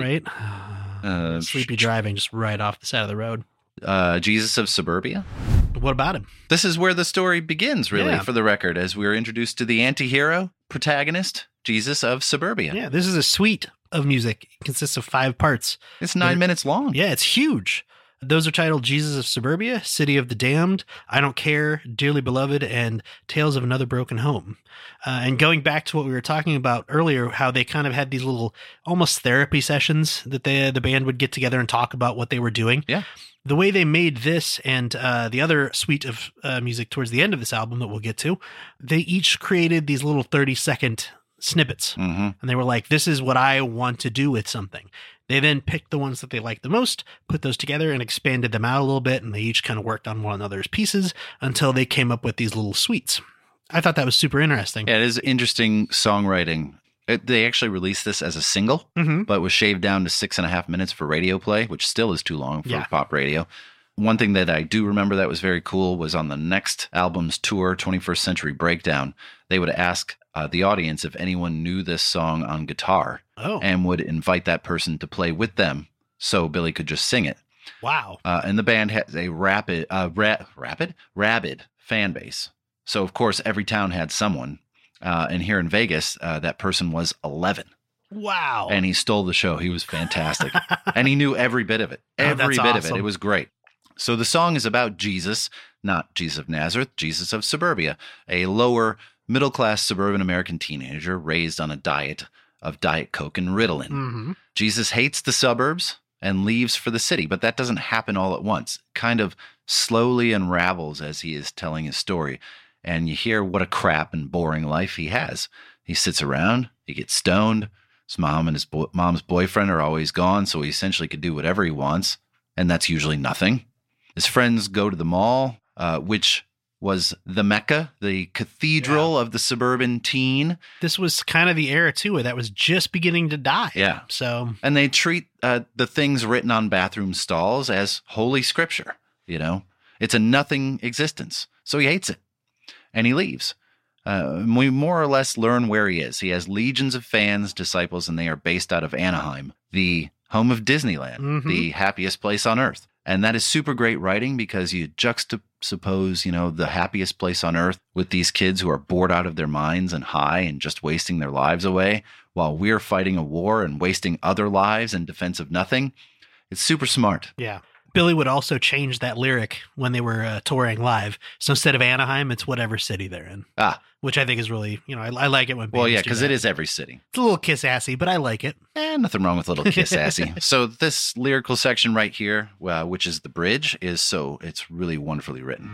S7: Right? Sleepy driving just right off the side of the road.
S6: Jesus of Suburbia?
S7: What about him?
S6: This is where the story begins, really, for the record, as we're introduced to the anti-hero protagonist, Jesus of Suburbia.
S7: Yeah, this is a sweet of music. It consists of 5 parts.
S6: It's 9 minutes long.
S7: Yeah, it's huge. Those are titled Jesus of Suburbia, City of the Damned, I Don't Care, Dearly Beloved, and Tales of Another Broken Home. And going back to what we were talking about earlier, how they kind of had these little almost therapy sessions that the band would get together and talk about what they were doing.
S6: Yeah.
S7: The way they made this and the other suite of music towards the end of this album that we'll get to, they each created these little 30-second snippets.
S6: Mm-hmm.
S7: And they were like, this is what I want to do with something. They then picked the ones that they liked the most, put those together and expanded them out a little bit. And they each kind of worked on one another's pieces until they came up with these little suites. I thought that was super interesting.
S6: Yeah, it is interesting songwriting. They actually released this as a single, but was shaved down to 6.5 minutes for radio play, which still is too long for pop radio. One thing that I do remember that was very cool was on the next album's tour, 21st Century Breakdown, they would ask the audience if anyone knew this song on guitar and would invite that person to play with them so Billy could just sing it.
S7: Wow.
S6: And the band has a rabid fan base. So, of course, every town had someone. And here in Vegas, that person was 11.
S7: Wow.
S6: And he stole the show. He was fantastic. And he knew every bit of it. Every bit of it. It was great. So the song is about Jesus, not Jesus of Nazareth, Jesus of Suburbia, a lower middle-class suburban American teenager raised on a diet of Diet Coke and Ritalin.
S7: Mm-hmm.
S6: Jesus hates the suburbs and leaves for the city, but that doesn't happen all at once. It kind of slowly unravels as he is telling his story. And you hear what a crap and boring life he has. He sits around, he gets stoned. His mom and his mom's boyfriend are always gone, so he essentially could do whatever he wants, and that's usually nothing. His friends go to the mall, which was the Mecca, the cathedral of the suburban teen.
S7: This was kind of the era, too, that was just beginning to die.
S6: Yeah.
S7: So,
S6: and they treat the things written on bathroom stalls as holy scripture, you know? It's a nothing existence, so he hates it. And he leaves. We more or less learn where he is. He has legions of fans, disciples, and they are based out of Anaheim, the home of Disneyland, the happiest place on earth. And that is super great writing because you juxtapose, the happiest place on earth with these kids who are bored out of their minds and high and just wasting their lives away while we're fighting a war and wasting other lives in defense of nothing. It's super smart.
S7: Yeah. Billy would also change that lyric when they were touring live. So instead of Anaheim, it's whatever city they're in. Which I think is really, I like it when bands do
S6: because
S7: that.
S6: it is every city.
S7: It's a little kiss-assy, but I like it.
S6: Nothing wrong with a little kiss-assy. So this lyrical section right here, which is the bridge, it's really wonderfully written.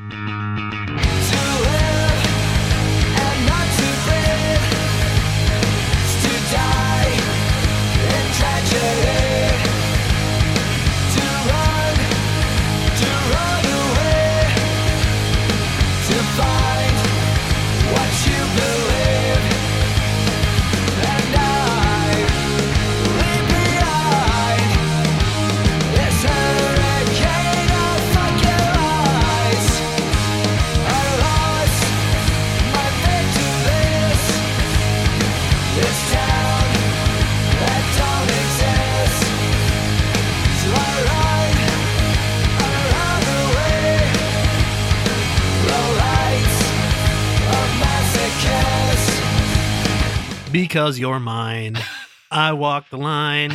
S6: Because you're mine, I walk the line.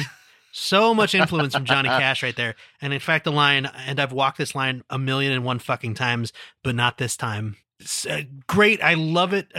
S6: So much influence from Johnny Cash right there. And in fact, the line, and I've walked this line 1,000,001 fucking times, but not this time. It's great. I love it.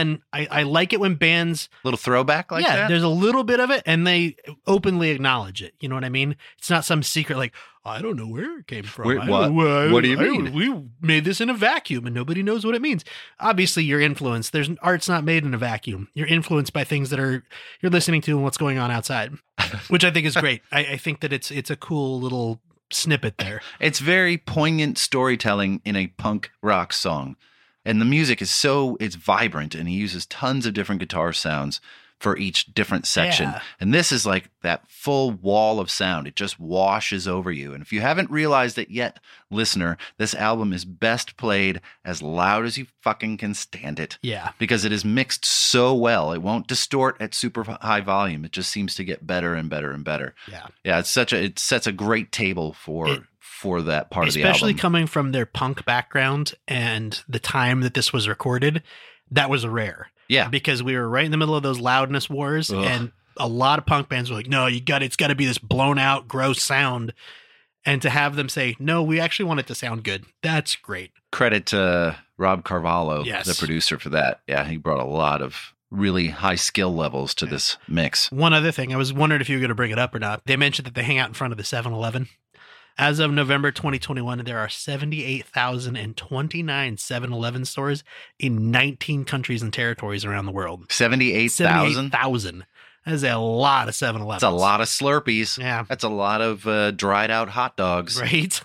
S6: I like it when bands... Little throwback like that?
S7: Yeah, there's a little bit of it, and they openly acknowledge it. You know what I mean? It's not some secret like, I don't know where it came from.
S6: What do you mean?
S7: We made this in a vacuum, and nobody knows what it means. Obviously, you're influenced. Art's not made in a vacuum. You're influenced by things that you're listening to and what's going on outside, which I think is great. I think that it's a cool little snippet there.
S6: It's very poignant storytelling in a punk rock song. And the music is it's vibrant, and he uses tons of different guitar sounds for each different section.
S7: Yeah.
S6: And this is like that full wall of sound. It just washes over you. And if you haven't realized it yet, listener, this album is best played as loud as you fucking can stand it.
S7: Yeah.
S6: Because it is mixed so well. It won't distort at super high volume. It just seems to get better and better and better.
S7: Yeah.
S6: Yeah, it sets a great table for that part of the album.
S7: Especially coming from their punk background and the time that this was recorded, that was rare.
S6: Yeah.
S7: Because we were right in the middle of those loudness wars, and a lot of punk bands were like, no, it's got to be this blown out, gross sound. And to have them say, no, we actually want it to sound good. That's great.
S6: Credit to Rob Carvalho, the producer, for that. Yeah, he brought a lot of really high skill levels to this mix.
S7: One other thing, I was wondering if you were going to bring it up or not. They mentioned that they hang out in front of the 7-Eleven. As of November 2021, there are 78,029 7-Eleven stores in 19 countries and territories around the world.
S6: 78,000?
S7: 78,000. That is a lot of 7-Elevens.
S6: That's a lot of Slurpees.
S7: Yeah.
S6: That's a lot of dried out hot dogs.
S7: Right?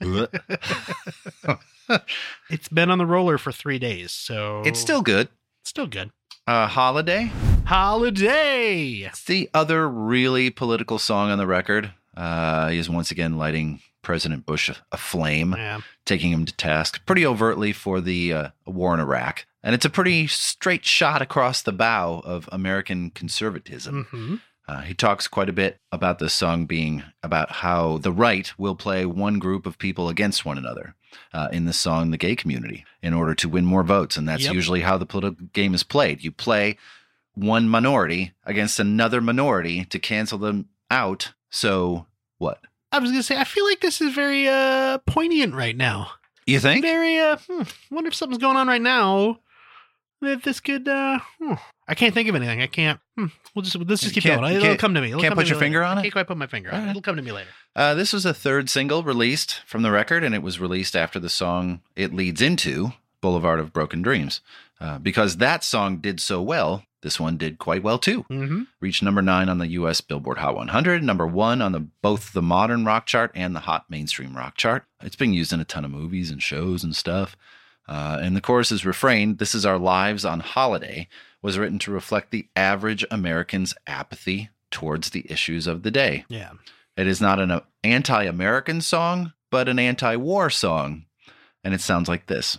S7: It's been on the roller for 3 days, so...
S6: It's still good.
S7: Still good.
S6: Holiday?
S7: Holiday!
S6: It's the other really political song on the record. He is once again lighting President Bush aflame, taking him to task pretty overtly for the war in Iraq. And it's a pretty straight shot across the bow of American conservatism.
S7: Mm-hmm.
S6: He talks quite a bit about this song being about how the right will play one group of people against one another in the song, the gay community, in order to win more votes. And that's usually how the political game is played. You play one minority against another minority to cancel them out. So what?
S7: I was going to say, I feel like this is very poignant right now.
S6: You think?
S7: Very, wonder if something's going on right now that this could, I can't think of anything. I can't, let's just keep going. It'll come to me.
S6: Can't put your finger on it?
S7: I can't quite put my finger on it. It'll come to me later.
S6: This was a third single released from the record, and it was released after the song it leads into, Boulevard of Broken Dreams. Because that song did so well, this one did quite well too.
S7: Mm-hmm.
S6: Reached number 9 on the U.S. Billboard Hot 100, number 1 on both the modern rock chart and the hot mainstream rock chart. It's been used in a ton of movies and shows and stuff. And the chorus's refrain, "This is our lives on holiday," was written to reflect the average American's apathy towards the issues of the day.
S7: Yeah.
S6: It is not an anti-American song, but an anti-war song. And it sounds like this.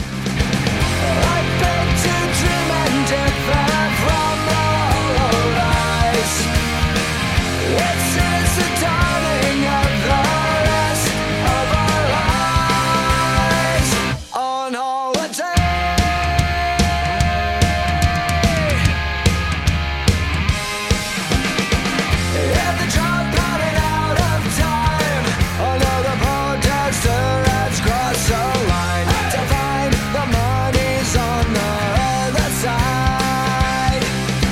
S8: I beg to dream and differ from the hollow lies. It is the dawning of the rest of our lives on holiday. If the drum pounded out of time, another protester has crossed the line to find the money's on the other side.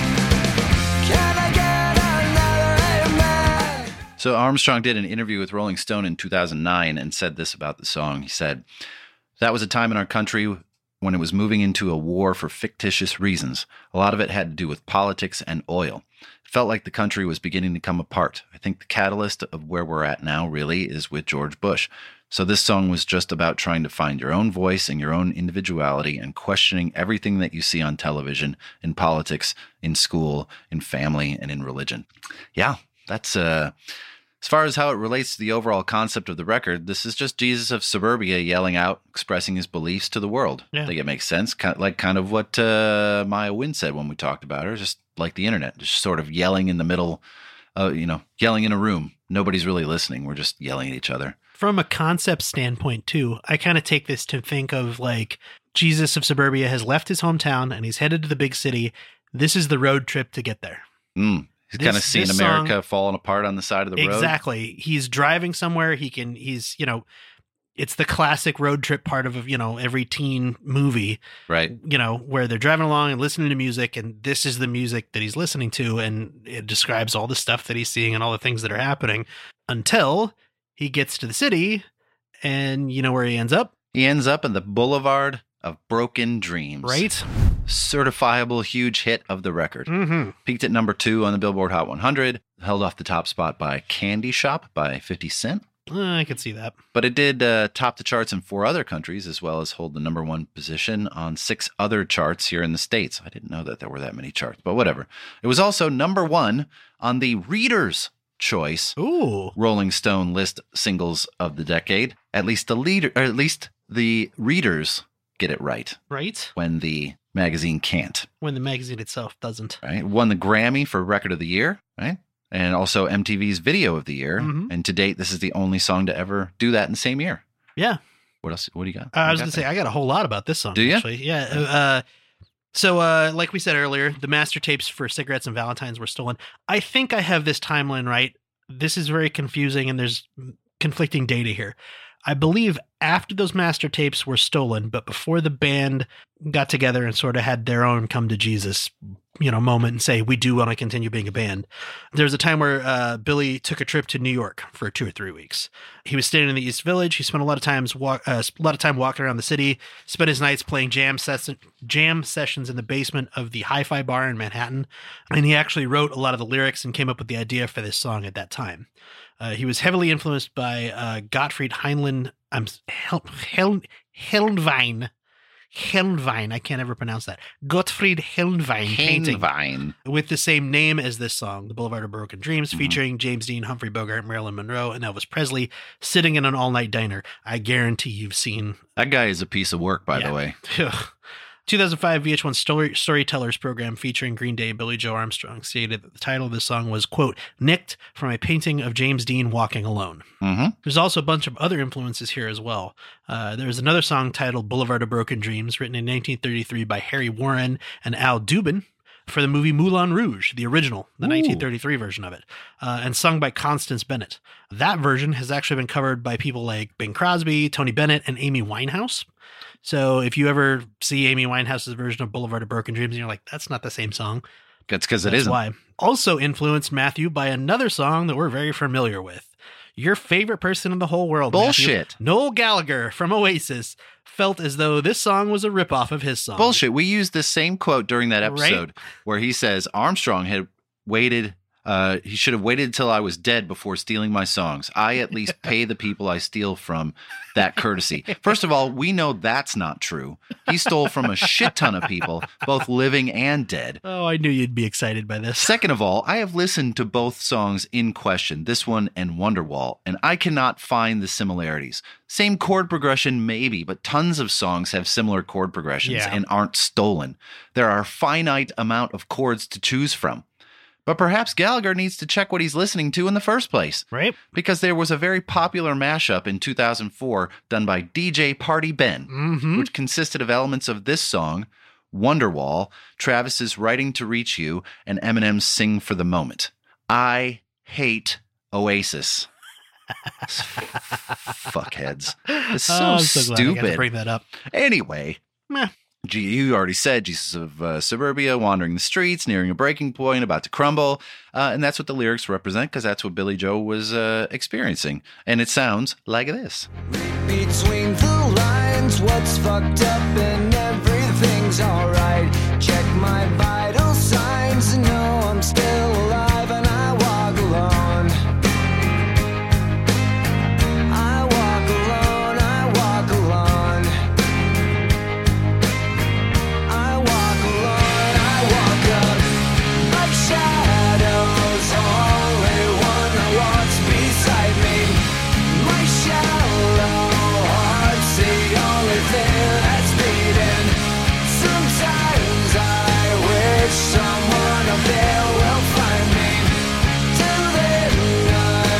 S8: Can I get another amen?
S6: So Armstrong did an interview with Rolling Stone in 2009 and said this about the song. He said, "That was a time in our country when it was moving into a war for fictitious reasons. A lot of it had to do with politics and oil. It felt like the country was beginning to come apart. I think the catalyst of where we're at now really is with George Bush. So this song was just about trying to find your own voice and your own individuality and questioning everything that you see on television, in politics, in school, in family, and in religion." Yeah, that's as far as how it relates to the overall concept of the record, this is just Jesus of Suburbia yelling out, expressing his beliefs to the world.
S7: Yeah.
S6: I think it makes sense, kind of what Maya Wynn said when we talked about her, just like the internet, just sort of yelling in the middle, yelling in a room. Nobody's really listening. We're just yelling at each other.
S7: From a concept standpoint, too, I kind of take this to think of like Jesus of Suburbia has left his hometown and he's headed to the big city. This is the road trip to get there.
S6: He's kind of seen America falling apart on the side of the road.
S7: Exactly. He's driving somewhere. It's the classic road trip part of, every teen movie.
S6: Right.
S7: Where they're driving along and listening to music, and this is the music that he's listening to, and it describes all the stuff that he's seeing and all the things that are happening until he gets to the city, and you know where he ends up?
S6: He ends up in the Boulevard of Broken Dreams.
S7: Right.
S6: Certifiable huge hit of the record.
S7: Mm-hmm.
S6: Peaked at number 2 on the Billboard Hot 100, held off the top spot by Candy Shop by 50 Cent.
S7: I could see that.
S6: But it did top the charts in 4 other countries, as well as hold the number 1 position on 6 other charts here in the States. I didn't know that there were that many charts, but whatever. It was also number 1 on the Reader's Choice Rolling Stone list singles of the decade. At least the readers get it right.
S7: Right.
S6: When the magazine can't.
S7: When the magazine itself doesn't.
S6: Right. Won the Grammy for Record of the Year, right? And also MTV's Video of the Year.
S7: Mm-hmm.
S6: And to date, this is the only song to ever do that in the same year.
S7: Yeah.
S6: What else? What do you got?
S7: I was going to say, I got a whole lot about this song.
S6: Do you?
S7: Actually. Yeah. So, like we said earlier, the master tapes for Cigarettes and Valentines were stolen. I think I have this timeline right. This is very confusing, and there's conflicting data here. I believe after those master tapes were stolen, but before the band got together and sort of had their own come to Jesus, moment and say, we do want to continue being a band. There's a time where Billy took a trip to New York for 2 or 3 weeks. He was staying in the East Village. He spent a lot of time walking around the city, spent his nights playing jam sessions in the basement of the Hi-Fi bar in Manhattan. And he actually wrote a lot of the lyrics and came up with the idea for this song at that time. He was heavily influenced by Gottfried Heinlein. Helnwein. I can't ever pronounce that. Gottfried Helnwein painting with the same name as this song, The Boulevard of Broken Dreams, featuring James Dean, Humphrey Bogart, Marilyn Monroe, and Elvis Presley sitting in an all-night diner. I guarantee you've seen.
S6: That guy is a piece of work, by the way.
S7: 2005 VH1 Storytellers program featuring Green Day Billy Joe Armstrong stated that the title of the song was, quote, nicked from a painting of James Dean walking alone.
S6: Mm-hmm.
S7: There's also a bunch of other influences here as well. There's another song titled Boulevard of Broken Dreams, written in 1933 by Harry Warren and Al Dubin for the movie Moulin Rouge, the original, the 1933 version of it, and sung by Constance Bennett. That version has actually been covered by people like Bing Crosby, Tony Bennett, and Amy Winehouse. So if you ever see Amy Winehouse's version of Boulevard of Broken Dreams and you're like, that's not the same song.
S6: That's because it isn't.
S7: Why. Also influenced, Matthew, by another song that we're very familiar with. Your favorite person in the whole world,
S6: Bullshit.
S7: Matthew, Noel Gallagher from Oasis, felt as though this song was a ripoff of his song.
S6: Bullshit. We used the same quote during that episode where he says Armstrong had waited. He should have waited until I was dead before stealing my songs. I at least pay the people I steal from that courtesy. First of all, we know that's not true. He stole from a shit ton of people, both living and dead.
S7: Oh, I knew you'd be excited by this.
S6: Second of all, I have listened to both songs in question, this one and Wonderwall, and I cannot find the similarities. Same chord progression, maybe, but tons of songs have similar chord progressions and aren't stolen. There are a finite amount of chords to choose from. But perhaps Gallagher needs to check what he's listening to in the first place.
S7: Right.
S6: Because there was a very popular mashup in 2004 done by DJ Party Ben, which consisted of elements of this song, Wonderwall, Travis's Writing to Reach You, and Eminem's Sing for the Moment. I hate Oasis. Fuckheads. It's so stupid.
S7: Glad I got to bring that up.
S6: Anyway. You already said Jesus of Suburbia, wandering the streets, nearing a breaking point, about to crumble. And that's what the lyrics represent, because that's what Billy Joe was experiencing. And it sounds like this.
S8: Between the lines, what's fucked up and everything's alright. Check my vital signs and know I'm still alive and I walk alone. I walk alone, I walk alone. I walk alone, I walk up like shadows. Only one that walks beside me. My shallow heart's the only thing that's beating. Sometimes I wish someone up there will find me. Till then I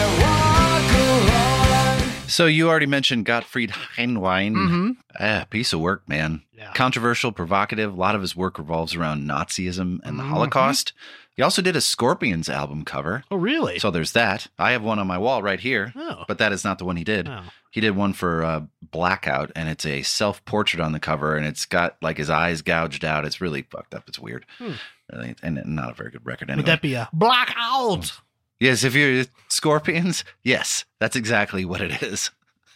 S8: walk alone.
S6: So you already mentioned Gottfried Heinlein. Piece of work, man.
S7: Yeah.
S6: Controversial, provocative. A lot of his work revolves around Nazism and the Holocaust. He also did a Scorpions album cover.
S7: Oh, really?
S6: So there's that. I have one on my wall right here,
S7: Oh.
S6: but that is not the one he did.
S7: Oh.
S6: He did one for Blackout, and it's a self-portrait on the cover, and it's got like his eyes gouged out. It's really fucked up. It's weird. And not a very good record anyway.
S7: Would that be a blackout?
S6: Yes, if you're Scorpions, yes, that's exactly what it is.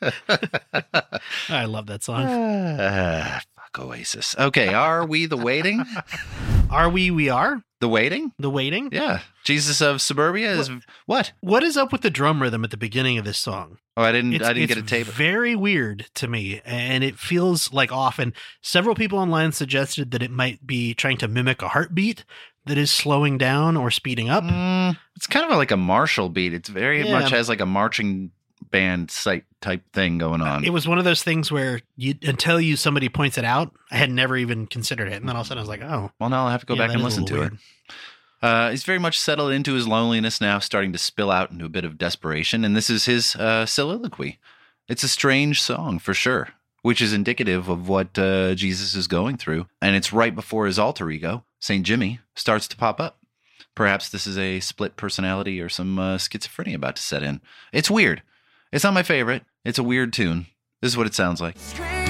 S7: I love that song.
S6: Fuck Oasis. Okay, are we the waiting?
S7: Are we are?
S6: The waiting?
S7: The waiting?
S6: Yeah. Jesus of Suburbia is what?
S7: What is up with the drum rhythm at the beginning of this song?
S6: Oh, I didn't get a tape.
S7: It's very weird to me, and it feels like off. And several people online suggested that it might be trying to mimic a heartbeat that is slowing down or speeding up.
S6: It's kind of like a Marshall beat. It's very much has like a marching band site type thing going on.
S7: It was one of those things where until somebody points it out, I had never even considered it. And then all of a sudden I was like, oh.
S6: Well, now I'll have to go back and listen to it. He's very much settled into his loneliness now, starting to spill out into a bit of desperation. And this is his soliloquy. It's a strange song for sure. which is indicative of what Jesus is going through. And it's right before his alter ego, St. Jimmy, starts to pop up. Perhaps this is a split personality or some schizophrenia about to set in. It's weird. It's not my favorite. It's a weird tune. This is what it sounds like.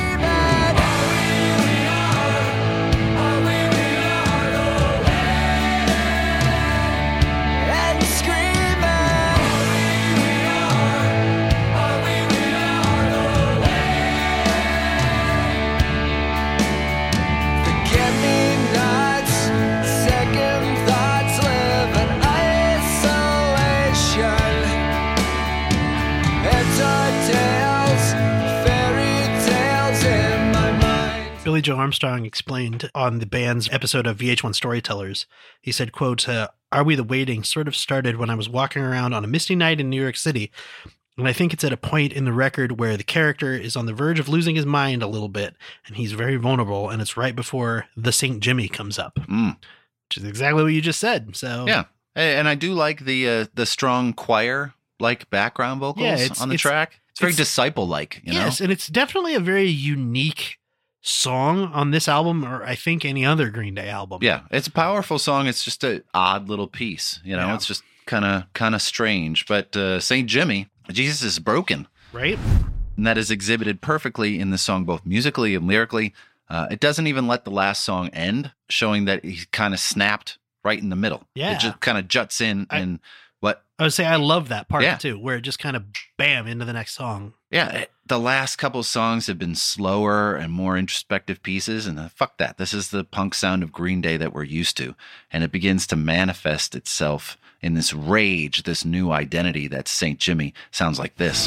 S7: Billy Joe Armstrong explained on the band's episode of VH1 Storytellers. He said, quote, "Are We the Waiting sort of started when I was walking around on a misty night in New York City. And I think it's at a point in the record where the character is on the verge of losing his mind a little bit, and he's very vulnerable, and it's right before the St. Jimmy comes up." Which is exactly what you just said. So
S6: yeah. And I do like the strong choir-like background vocals on the track. It's very disciple-like, you know?
S7: Yes, and it's definitely a very unique song on this album, or I think any other Green Day album.
S6: Yeah, it's a powerful song. It's just an odd little piece, you know? Yeah. It's just kind of strange. But St. Jimmy, Jesus is broken.
S7: Right.
S6: And that is exhibited perfectly in the song, both musically and lyrically. It doesn't even let the last song end, showing that he kind of snapped right in the middle.
S7: Yeah.
S6: It just kind of juts in and what?
S7: I would say I love that part too, where it just kind of bam into the next song.
S6: Yeah. The last couple of songs have been slower and more introspective pieces, and fuck that. This is the punk sound of Green Day that we're used to. And it begins to manifest itself in this rage, this new identity that St. Jimmy sounds like this.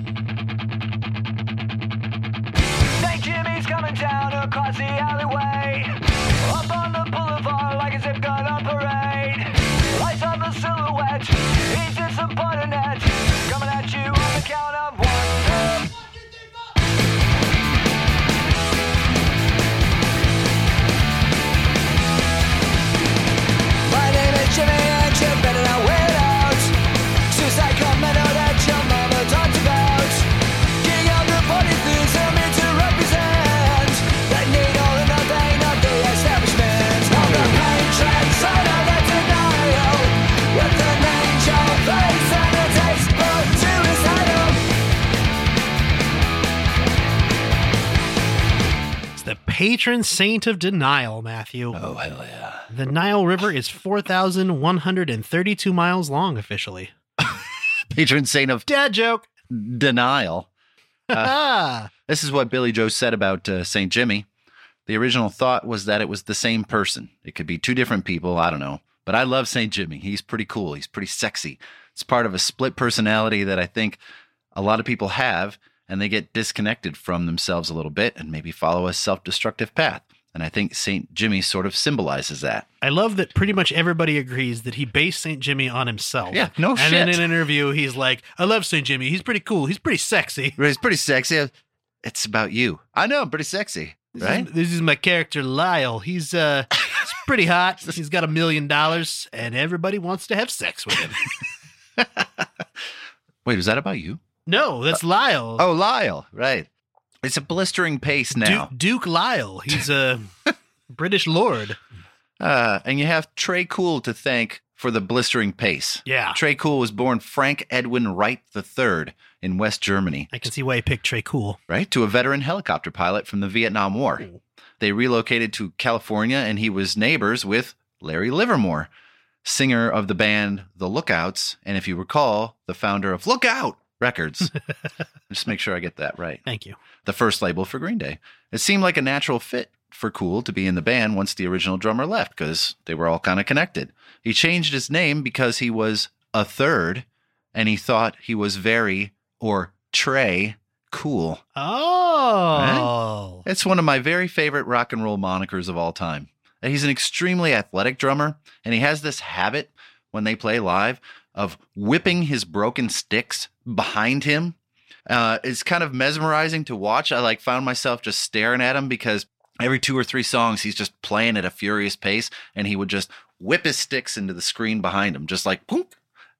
S8: St. Jimmy's coming down across the alleyway, up on the boulevard like a zip gun on parade. Lights on the silhouette, he's in some buttonette, coming at you on the count of 1, 2. My name is Jimmy and you better not wear it out. Suicide commando that your mama talked about. King of the party things I'm here to represent. That need all or nothing of the establishment. Of the hatred side of the denial. With an angel face and a taste for suicidal.
S7: It's the patron saint of denial, Matthew.
S6: Oh, hell yeah.
S7: The Nile River is 4,132 miles long officially.
S6: Patron saint of
S7: dad joke.
S6: Denial. This is what Billy Joe said about St. Jimmy. The original thought was that it was the same person. It could be two different people. I don't know. But I love St. Jimmy. He's pretty cool. He's pretty sexy. It's part of a split personality that I think a lot of people have, and they get disconnected from themselves a little bit and maybe follow a self-destructive path. And I think St. Jimmy sort of symbolizes that.
S7: I love that pretty much everybody agrees that he based St. Jimmy on himself.
S6: Yeah, no shit.
S7: And then in an interview, he's like, I love St. Jimmy. He's pretty cool. He's pretty sexy.
S6: He's pretty sexy. It's about you. I know, I'm pretty sexy, right?
S7: This is my character, Lyle. He's pretty hot. He's got $1 million, and everybody wants to have sex with him.
S6: Wait, is that about you?
S7: No, that's Lyle.
S6: Oh, Lyle, right. It's a blistering pace now.
S7: Duke Lyle. He's a British lord.
S6: And you have Tré Cool to thank for the blistering pace.
S7: Yeah.
S6: Tré Cool was born Frank Edwin Wright III in West Germany.
S7: I can see why he picked Tré Cool.
S6: Right? To a veteran helicopter pilot from the Vietnam War. Ooh. They relocated to California, and he was neighbors with Larry Livermore, singer of the band The Lookouts, and if you recall, the founder of Lookout Records. Just make sure I get that right.
S7: Thank you.
S6: The first label for Green Day. It seemed like a natural fit for Cool to be in the band once the original drummer left, because they were all kind of connected. He changed his name because he was a third, and he thought he was very, or Tré, cool.
S7: Oh.
S6: Right? It's one of my very favorite rock and roll monikers of all time. He's an extremely athletic drummer, and he has this habit when they play live of whipping his broken sticks behind him. It's kind of mesmerizing to watch. I found myself just staring at him because every 2 or 3 songs he's just playing at a furious pace, and he would just whip his sticks into the screen behind him, just like punk.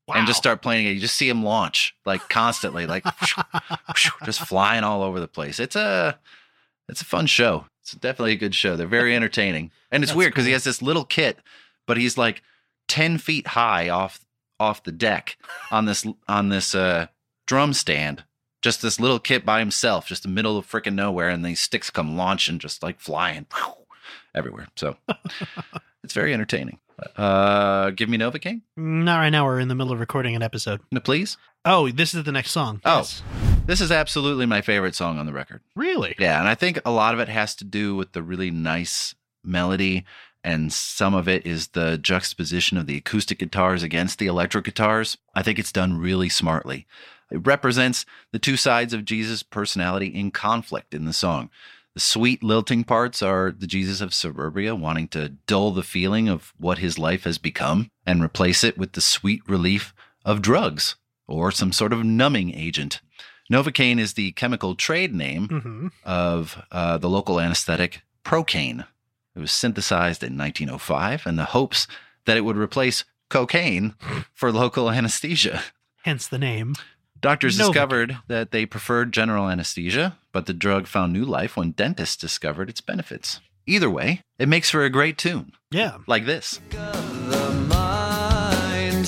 S6: and just start playing it. You just see him launch like constantly, like just flying all over the place. It's a fun show. It's definitely a good show. They're very entertaining. And it's weird because he has this little kit, but he's like 10 feet high off the deck on this drum stand. Just this little kit by himself, just the middle of freaking nowhere, and these sticks come launching, just like flying everywhere. So it's very entertaining. Give me Novocaine?
S7: Not right now. We're in the middle of recording an episode.
S6: No, please?
S7: Oh, this is the next song.
S6: Oh,
S7: yes.
S6: This is absolutely my favorite song on the record.
S7: Really?
S6: Yeah, and I think a lot of it has to do with the really nice melody, and some of it is the juxtaposition of the acoustic guitars against the electric guitars. I think it's done really smartly. It represents the two sides of Jesus' personality in conflict in the song. The sweet lilting parts are the Jesus of suburbia wanting to dull the feeling of what his life has become and replace it with the sweet relief of drugs or some sort of numbing agent. Novocaine is the chemical trade name of the local anesthetic Procaine. It was synthesized in 1905 in the hopes that it would replace cocaine for local anesthesia.
S7: Hence the name.
S6: Doctors discovered that they preferred general anesthesia, but the drug found new life when dentists discovered its benefits. Either way, it makes for a great tune.
S7: Yeah.
S6: Like this.
S8: The mind.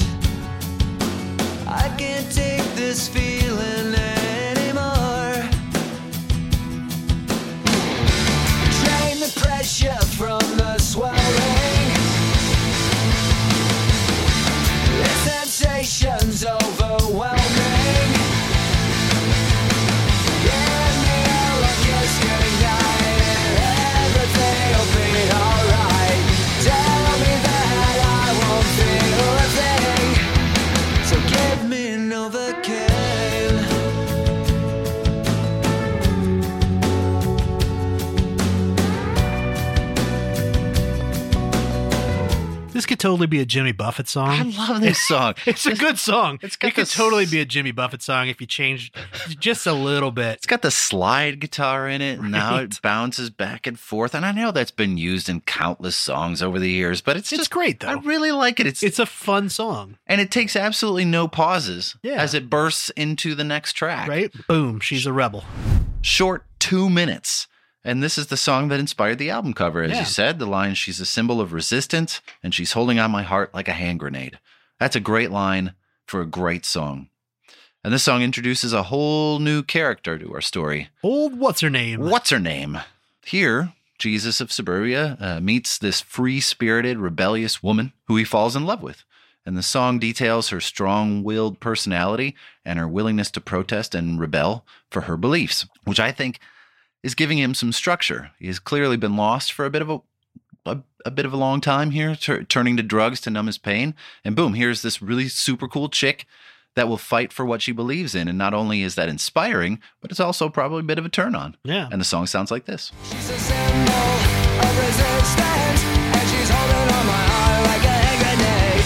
S8: I can't take this feeling anymore. Drain the pressure from the swelling. The sensation's overwhelming.
S7: This could totally be a Jimmy Buffett song.
S6: I love this song.
S7: It's a good song.
S6: It
S7: could totally be a Jimmy Buffett song if you changed just a little bit.
S6: It's got the slide guitar in it, and now it bounces back and forth. And I know that's been used in countless songs over the years, but it's just
S7: great, though.
S6: I really like it.
S7: It's a fun song.
S6: And it takes absolutely no pauses as it bursts into the next track.
S7: Right? Boom, she's a rebel.
S6: Short 2 minutes. And this is the song that inspired the album cover, as you said. The line, she's a symbol of resistance, and she's holding on my heart like a hand grenade. That's a great line for a great song. And this song introduces a whole new character to our story.
S7: Old what's-her-name.
S6: What's-her-name? Here, Jesus of suburbia meets this free-spirited, rebellious woman who he falls in love with. And the song details her strong-willed personality and her willingness to protest and rebel for her beliefs, which I think is giving him some structure. He has clearly been lost for a bit of a long time here, turning to drugs to numb his pain. And boom, here's this really super cool chick that will fight for what she believes in. And not only is that inspiring, but it's also probably a bit of a turn on.
S7: Yeah.
S6: And the song sounds like this.
S8: She's a symbol of resistance, and she's holding on my heart like a hand grenade.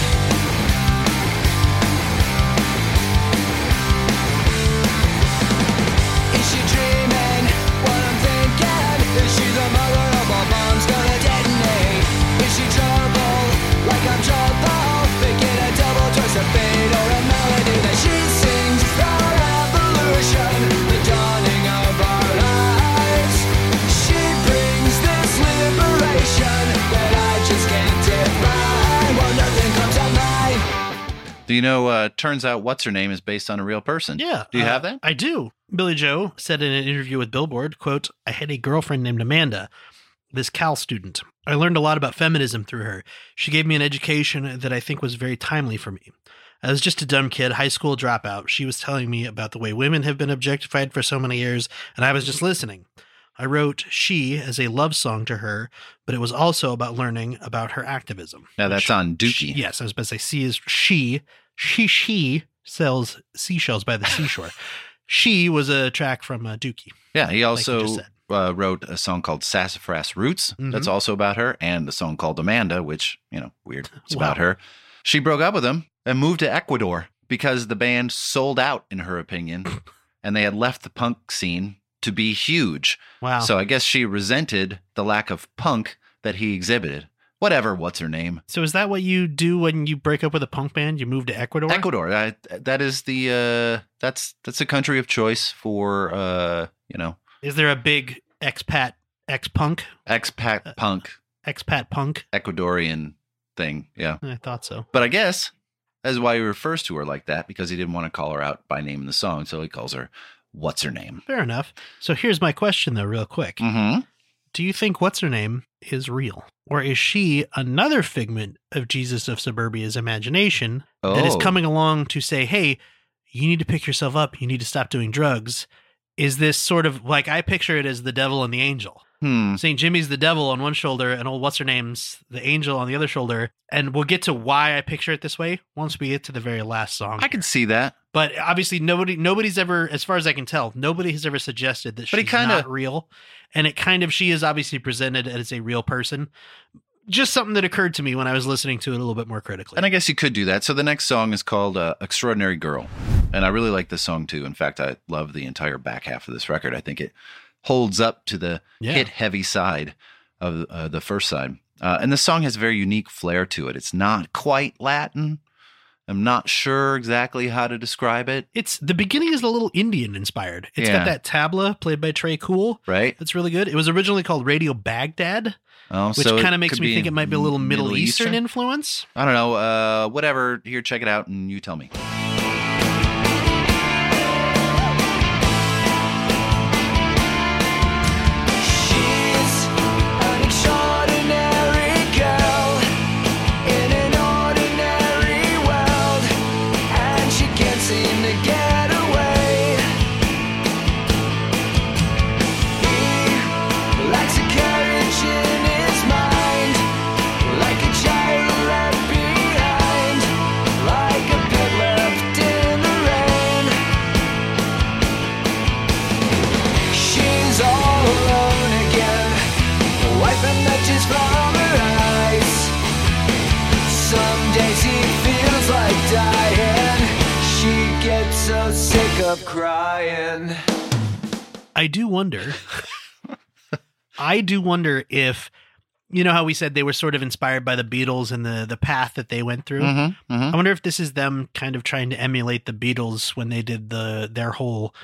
S8: Is she dreaming what I'm thinking? Is she the mother of all bombs gonna detonate? Is she trouble like I'm trouble? Picking a double choice of fate or a melody that she sings. The revolution, the dawning of our lives. She brings this liberation that I just can't define. Well, nothing comes out mine.
S6: Do you know, turns out What's-Her-Name is based on a real person.
S7: Yeah.
S6: Do you have that?
S7: I do. Billy Joe said in an interview with Billboard, quote, I had a girlfriend named Amanda, this Cal student. I learned a lot about feminism through her. She gave me an education that I think was very timely for me. I was just a dumb kid, high school dropout. She was telling me about the way women have been objectified for so many years, and I was just listening. I wrote She as a love song to her, but it was also about learning about her activism.
S6: Now that's on Dookie.
S7: Yes, I was about to say C is she. She sells seashells by the seashore. She was a track from Dookie.
S6: Yeah, he
S7: like you
S6: also
S7: just said.
S6: wrote a song called Sassafras Roots. That's also about her, and a song called Amanda, which, weird. It's about her. She broke up with him and moved to Ecuador because the band sold out, in her opinion, and they had left the punk scene to be huge.
S7: Wow.
S6: So I guess she resented the lack of punk that he exhibited. whatever, what's her name?
S7: So is that what you do when you break up with a punk band? You move to Ecuador?
S6: Ecuador. That is that's a country of choice for,
S7: Is there a big expat punk
S6: Ecuadorian thing? Yeah.
S7: I thought so.
S6: But I guess that's why he refers to her like that, because he didn't want to call her out by name in the song, so he calls her What's Her Name.
S7: Fair enough. So here's my question, though, real quick.
S6: Mm-hmm.
S7: Do you think What's Her Name is real? Or is she another figment of Jesus of Suburbia's imagination that is coming along to say, hey, you need to pick yourself up. You need to stop doing drugs. Is this sort of like, I picture it as the devil and the angel. St. Jimmy's the devil on one shoulder and old what's-her-name's the angel on the other shoulder. And we'll get to why I picture it this way once we get to the very last song.
S6: I can see that.
S7: But obviously nobody's ever, as far as I can tell, nobody has ever suggested that she's not real. And she is obviously presented as a real person. Just something that occurred to me when I was listening to it a little bit more critically.
S6: And I guess you could do that. So the next song is called Extraordinary Girl. And I really like this song too. In fact, I love the entire back half of this record. I think it holds up to the hit heavy side of the first side. And the song has a very unique flair to it. It's not quite Latin. I'm not sure exactly how to describe it.
S7: The beginning is a little Indian inspired. It's got that tabla played by Trey Cool.
S6: Right.
S7: That's really good. It was originally called Radio Baghdad, which kind of makes me think it might be a little Middle Eastern influence.
S6: I don't know. Whatever. Here, check it out and you tell me.
S8: Crying.
S7: I do wonder if, you know how we said they were sort of inspired by the Beatles and the path that they went through.
S6: Mm-hmm, mm-hmm.
S7: I wonder if this is them kind of trying to emulate the Beatles when they did their whole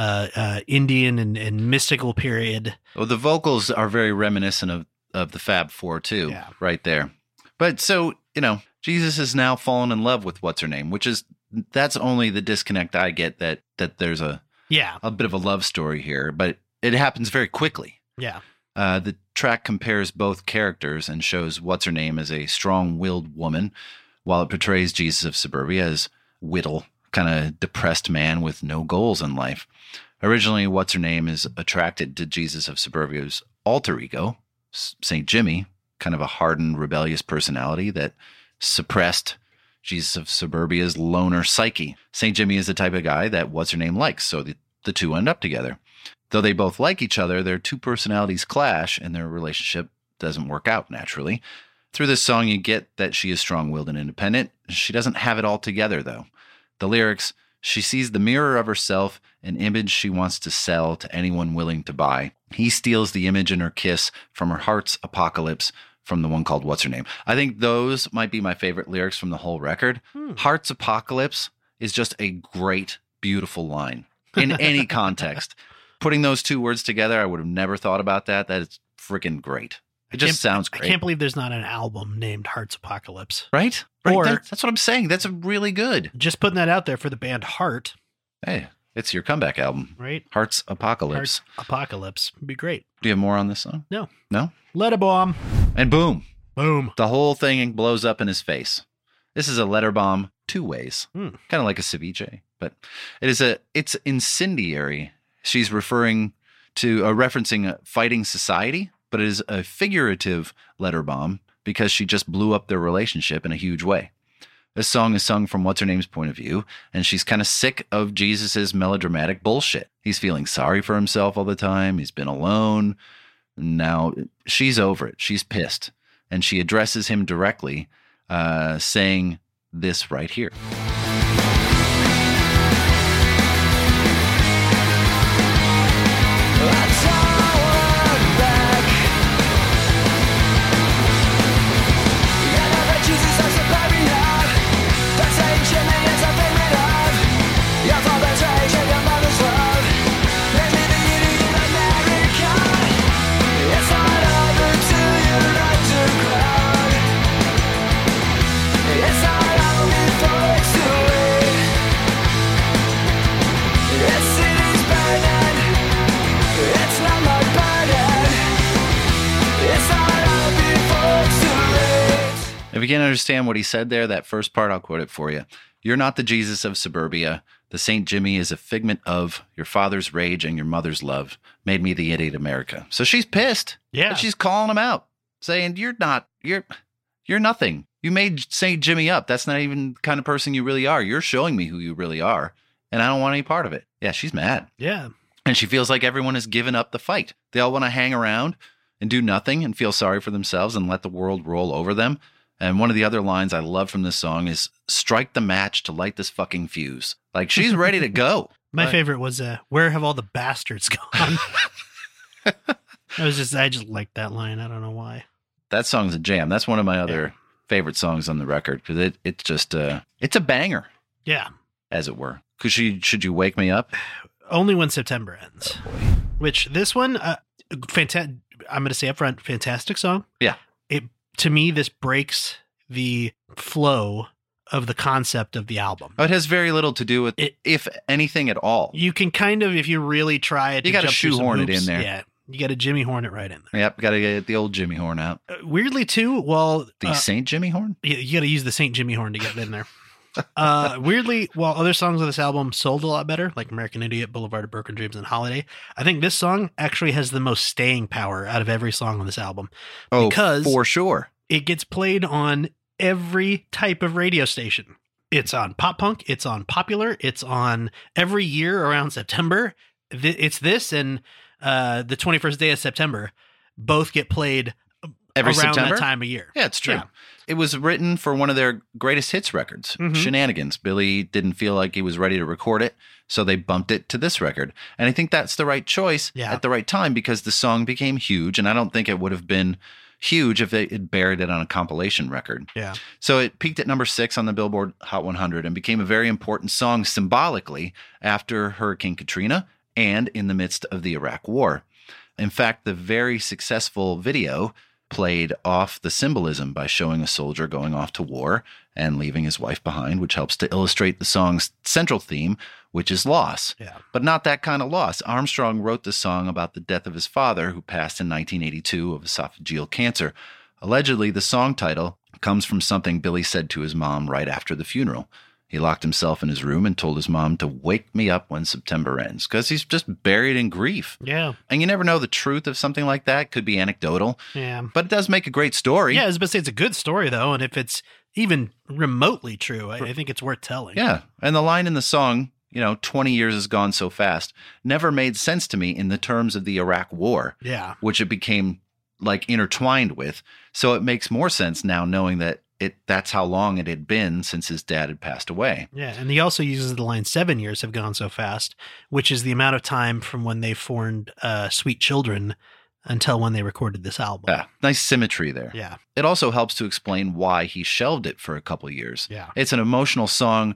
S7: Indian and mystical period.
S6: Well, the vocals are very reminiscent of the Fab Four too, right there. But so, Jesus has now fallen in love with What's Her Name, that's only the disconnect I get, that there's a bit of a love story here, but it happens very quickly.
S7: Yeah.
S6: The track compares both characters and shows What's Her Name as a strong-willed woman, while it portrays Jesus of Suburbia as Whittle, kind of depressed man with no goals in life. Originally, What's Her Name is attracted to Jesus of Suburbia's alter ego, St. Jimmy, kind of a hardened, rebellious personality that suppressed Jesus of Suburbia's loner psyche. St. Jimmy is the type of guy that What's Her Name likes, so the two end up together. Though they both like each other, their two personalities clash and their relationship doesn't work out naturally. Through this song, you get that she is strong-willed and independent. She doesn't have it all together, though. The lyrics, she sees the mirror of herself, an image she wants to sell to anyone willing to buy. He steals the image in her kiss from her heart's apocalypse, from the one called What's Her Name. I think those might be my favorite lyrics from the whole record. Heart's Apocalypse is just a great, beautiful line in any context. Putting those two words together, I would have never thought about that. That is freaking great. It just sounds great.
S7: I can't believe there's not an album named Heart's Apocalypse.
S6: Right?
S7: Or
S6: that's what I'm saying. That's really good.
S7: Just putting that out there for the band Heart.
S6: Hey, it's your comeback album.
S7: Right?
S6: Heart's Apocalypse.
S7: Heart's Apocalypse. Would be great.
S6: Do you have more on this song?
S7: No.
S6: No?
S7: Let it bomb.
S6: And boom.
S7: Boom.
S6: The whole thing blows up in his face. This is a letter bomb two ways. Kind of like a ceviche, but it's incendiary. She's referring to referencing a fighting society, but it is a figurative letter bomb because she just blew up their relationship in a huge way. This song is sung from What's Her Name's point of view, and she's kind of sick of Jesus's melodramatic bullshit. He's feeling sorry for himself all the time. He's been alone. Now she's over it. She's pissed. And she addresses him directly, saying this right here. If you can't understand what he said there, that first part, I'll quote it for you. You're not the Jesus of suburbia. The St. Jimmy is a figment of your father's rage and your mother's love. Made me the idiot America. So she's pissed.
S7: Yeah.
S6: But she's calling him out, saying, you're nothing. You made St. Jimmy up. That's not even the kind of person you really are. You're showing me who you really are, and I don't want any part of it. Yeah, she's mad.
S7: Yeah.
S6: And she feels like everyone has given up the fight. They all want to hang around and do nothing and feel sorry for themselves and let the world roll over them. And one of the other lines I love from this song is, strike the match to light this fucking fuse. Like, she's ready to go.
S7: My favorite was, where have all the bastards gone? I just liked that line. I don't know why.
S6: That song's a jam. That's one of my other favorite songs on the record, because it's just it's a banger.
S7: Yeah.
S6: As it were. Should you wake me up?
S7: Only when September ends. Which this one, I'm going to say up front, fantastic song.
S6: Yeah.
S7: To me, this breaks the flow of the concept of the album.
S6: It has very little to do with it, if anything at all.
S7: You can kind of, if you really try it,
S6: you got to shoehorn it in there.
S7: Yeah, you got to Jimmy Horn it right in there.
S6: Yep, got to get the old Jimmy Horn out.
S7: Weirdly, too, the
S6: St. Jimmy Horn?
S7: You got to use the St. Jimmy Horn to get it in there. Weirdly, while other songs of this album sold a lot better, like American Idiot, Boulevard of Broken Dreams, and Holiday, I think this song actually has the most staying power out of every song on this album.
S6: Oh,
S7: because
S6: for sure.
S7: It gets played on every type of radio station. It's on pop punk. It's on popular. It's on every year around September. It's this and the 21st day of September both get played
S6: every
S7: around
S6: September?
S7: that time of year.
S6: Yeah, it's true.
S7: Yeah.
S6: It was written for one of their greatest hits records, Shenanigans. Billy didn't feel like he was ready to record it, so they bumped it to this record. And I think that's the right choice at the right time, because the song became huge, and I don't think it would have been huge if they had buried it on a compilation record.
S7: Yeah.
S6: So it peaked at number 6 on the Billboard Hot 100 and became a very important song symbolically after Hurricane Katrina and in the midst of the Iraq War. In fact, the very successful video played off the symbolism by showing a soldier going off to war and leaving his wife behind, which helps to illustrate the song's central theme, which is loss.
S7: Yeah.
S6: But not that kind of loss. Armstrong wrote the song about the death of his father, who passed in 1982 of esophageal cancer. Allegedly, the song title comes from something Billy said to his mom right after the funeral. He locked himself in his room and told his mom to wake me up when September ends, because he's just buried in grief.
S7: Yeah.
S6: And you never know the truth of something like that. It could be anecdotal.
S7: Yeah.
S6: But it does make a great story.
S7: Yeah, I was about to say it's a good story, though. And if it's even remotely true, I think it's worth telling.
S6: Yeah. And the line in the song, 20 years has gone so fast, never made sense to me in the terms of the Iraq War.
S7: Yeah.
S6: Which it became like intertwined with. So it makes more sense now knowing that that's how long it had been since his dad had passed away.
S7: Yeah, and he also uses the line 7 years have gone so fast, which is the amount of time from when they formed Sweet Children until when they recorded this album.
S6: Yeah, nice symmetry there.
S7: Yeah.
S6: It also helps to explain why he shelved it for a couple of years.
S7: Yeah.
S6: It's an emotional song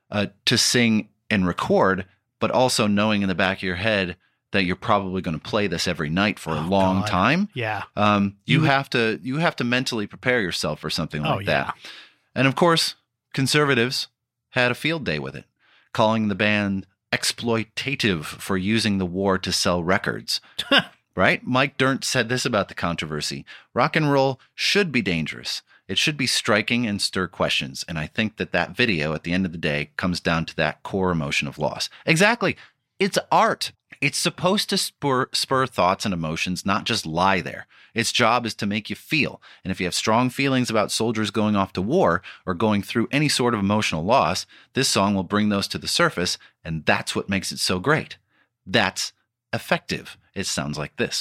S6: to sing and record, but also knowing in the back of your head that you're probably going to play this every night for a long time.
S7: Yeah.
S6: You have to mentally prepare yourself for something like that. And of course, conservatives had a field day with it, calling the band exploitative for using the war to sell records. Right? Mike Dirnt said this about the controversy. Rock and roll should be dangerous. It should be striking and stir questions. And I think that video at the end of the day comes down to that core emotion of loss. Exactly. It's art. It's supposed to spur thoughts and emotions, not just lie there. Its job is to make you feel. And if you have strong feelings about soldiers going off to war or going through any sort of emotional loss, this song will bring those to the surface, and that's what makes it so great. That's effective. It sounds like this.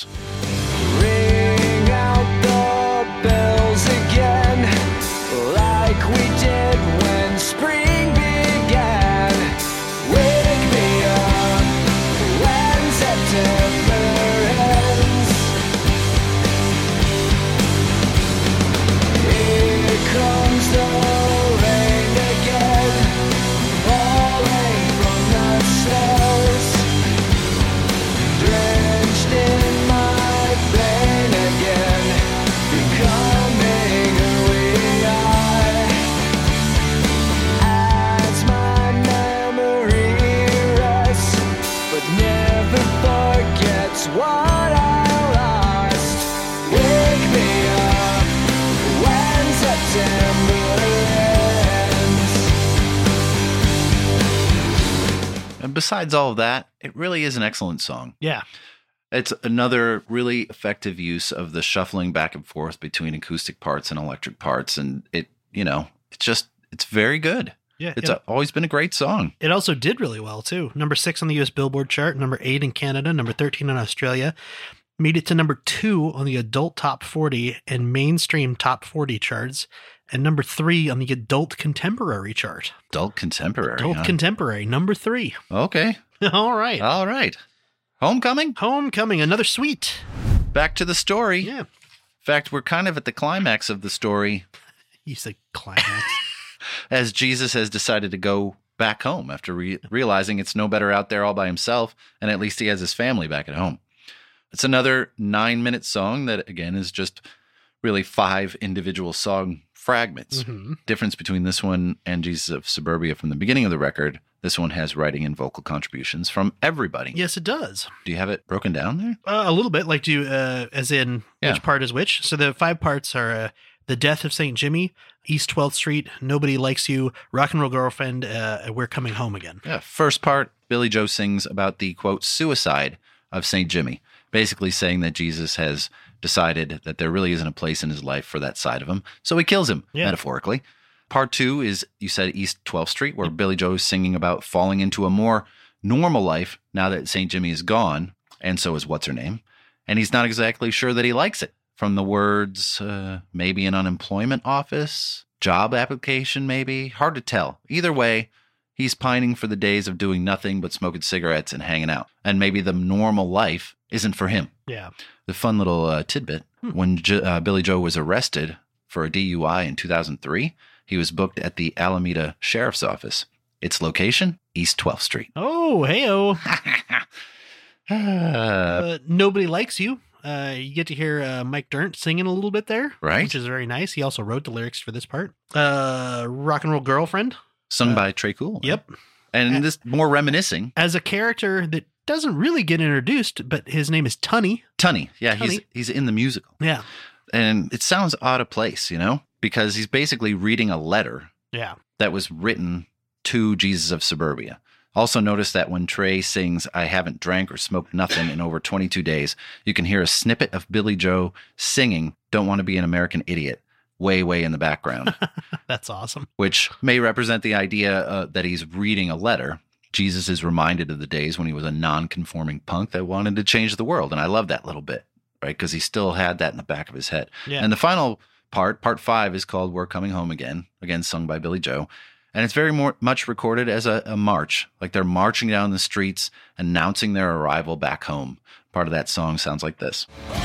S8: Ring out the bells again, like we did when spring began. Wake me up when September ends. Here comes the rain again, falling from the stars, drenched in my brain again, becoming who we are. As my memory rests, but never forgets what I lost. Wake me up when September
S6: besides all of that, it really is an excellent song.
S7: Yeah.
S6: It's another really effective use of the shuffling back and forth between acoustic parts and electric parts. And it's very good.
S7: Yeah.
S6: It's always been a great song.
S7: It also did really well, too. Number 6 on the US Billboard chart, number 8 in Canada, number 13 in Australia. Made it to number 2 on the adult top 40 and mainstream top 40 charts, and number 3 on the adult contemporary chart.
S6: Adult contemporary.
S7: Adult contemporary, number 3.
S6: Okay.
S7: All right. Homecoming, another sweet.
S6: Back to the story.
S7: Yeah.
S6: In fact, we're kind of at the climax of the story.
S7: You said climax.
S6: As Jesus has decided to go back home after realizing it's no better out there all by himself, and at least he has his family back at home. It's another 9-minute song that, again, is just really 5 individual song fragments.
S7: Mm-hmm.
S6: Difference between this one and Jesus of Suburbia from the beginning of the record, this one has writing and vocal contributions from everybody.
S7: Yes, it does.
S6: Do you have it broken down there?
S7: A little bit, like as in which part is which. So the 5 parts are The Death of St. Jimmy, East 12th Street, Nobody Likes You, Rock and Roll Girlfriend, We're Coming Home Again.
S6: Yeah. First part, Billy Joe sings about the, quote, suicide of St. Jimmy, basically saying that Jesus has decided that there really isn't a place in his life for that side of him, so he kills him, metaphorically. Part 2 is, you said, East 12th Street, where Billy Joe is singing about falling into a more normal life now that St. Jimmy is gone, and so is What's-Her-Name, and he's not exactly sure that he likes it. From the words, maybe an unemployment office, job application maybe, hard to tell. Either way, he's pining for the days of doing nothing but smoking cigarettes and hanging out, and maybe the normal life isn't for him.
S7: Yeah.
S6: The fun little tidbit, when Billy Joe was arrested for a DUI in 2003, he was booked at the Alameda Sheriff's Office. Its location, East 12th Street.
S7: Oh, hey-oh. Nobody Likes You. You get to hear Mike Dirnt singing a little bit there,
S6: right?
S7: Which is very nice. He also wrote the lyrics for this part. Rock and Roll Girlfriend.
S6: Sung by Trey Cool.
S7: Yep.
S6: And this more reminiscing.
S7: As a character that doesn't really get introduced, but his name is Tunney.
S6: Tunney. Yeah, he's in the musical.
S7: Yeah.
S6: And it sounds out of place, because he's basically reading a letter that was written to Jesus of Suburbia. Also notice that when Trey sings, I haven't drank or smoked nothing in over 22 days, you can hear a snippet of Billy Joe singing Don't Want to Be an American Idiot way, way in the background.
S7: That's awesome. Which
S6: may represent the idea that he's reading a letter. Jesus is reminded of the days when he was a non-conforming punk that wanted to change the world. And I love that little bit, right? Because he still had that in the back of his head.
S7: Yeah.
S6: And the final part 5, is called We're Coming Home Again sung by Billy Joe. And it's very much recorded as a march, like they're marching down the streets, announcing their arrival back home. Part of that song sounds like this.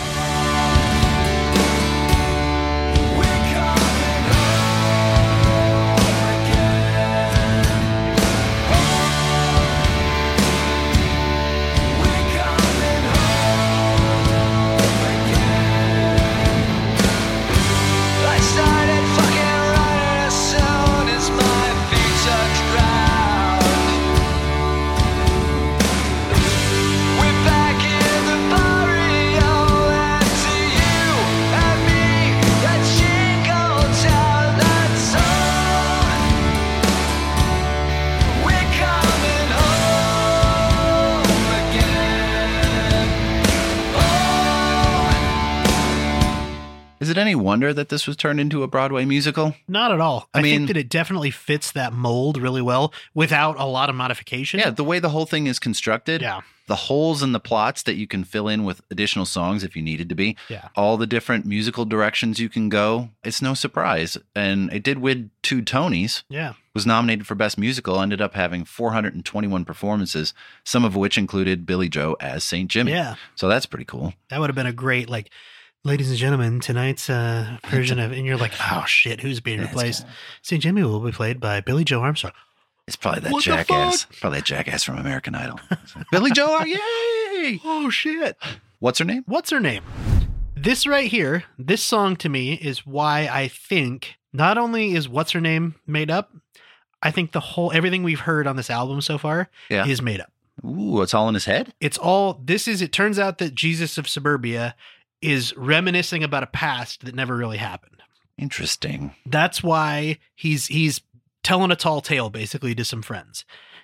S6: Is it any wonder that this was turned into a Broadway musical?
S7: Not at all. I
S6: mean,
S7: think that it definitely fits that mold really well without a lot of modification.
S6: Yeah, the way the whole thing is constructed.
S7: Yeah.
S6: The holes in the plots that you can fill in with additional songs if you needed to be.
S7: Yeah.
S6: All the different musical directions you can go. It's no surprise. And it did win 2 Tonys.
S7: Yeah.
S6: Was nominated for Best Musical, ended up having 421 performances, some of which included Billy Joe as St. Jimmy.
S7: Yeah.
S6: So that's pretty cool.
S7: That would have been a great, ladies and gentlemen, tonight's version of, and you're like, oh shit, who's being replaced? St. Jimmy will be played by Billy Joe Armstrong.
S6: It's probably that jackass. Probably that jackass from American Idol. Billy Joe, yay!
S7: Oh shit.
S6: What's her name?
S7: What's her name? This right here, this song to me is why I think not only is What's Her Name made up, I think everything we've heard on this album so far is made up.
S6: Ooh, it's all in his head?
S7: It turns out that Jesus of Suburbia is reminiscing about a past that never really happened.
S6: Interesting.
S7: That's why he's telling a tall tale basically to some friends.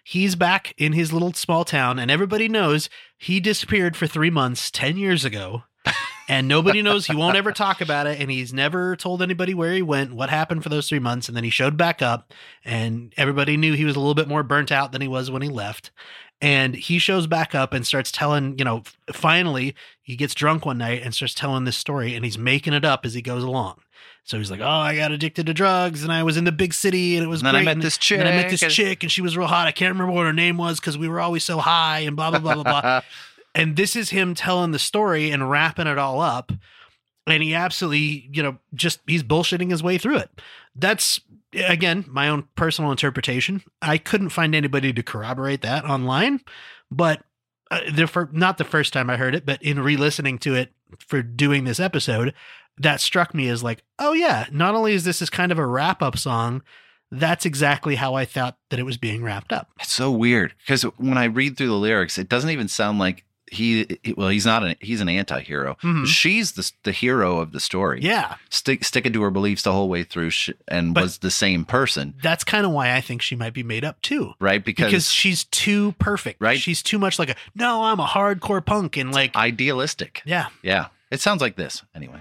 S7: he's back in his little small town, and everybody knows he disappeared for 3 months 10 years ago. And nobody knows. He won't ever talk about it. And he's never told anybody where he went, what happened for those 3 months. And then he showed back up, and everybody knew he was a little bit more burnt out than he was when he left. And he shows back up and starts telling, finally he gets drunk one night and starts telling this story, and he's making it up as he goes along. So he's like, oh, I got addicted to drugs, and I was in the big city, and it was
S6: great.
S7: And
S6: I met this chick.
S7: And I met this chick, and she was real hot. I can't remember what her name was because we were always so high, and blah, blah, blah, blah, blah. And this is him telling the story and wrapping it all up. And he absolutely, he's bullshitting his way through it. That's, again, my own personal interpretation. I couldn't find anybody to corroborate that online, but not the first time I heard it, but in re-listening to it for doing this episode, that struck me as like, oh yeah, not only is this kind of a wrap-up song, that's exactly how I thought that it was being wrapped up.
S6: It's so weird because when I read through the lyrics, it doesn't even sound like he's an anti-hero. Mm-hmm. She's the hero of the story.
S7: Yeah.
S6: Sticking to her beliefs the whole way through but was the same person.
S7: That's kind of why I think she might be made up too.
S6: Right. Because
S7: she's too perfect.
S6: Right.
S7: She's too much like I'm a hardcore punk and like
S6: idealistic.
S7: Yeah.
S6: Yeah. It sounds like this anyway.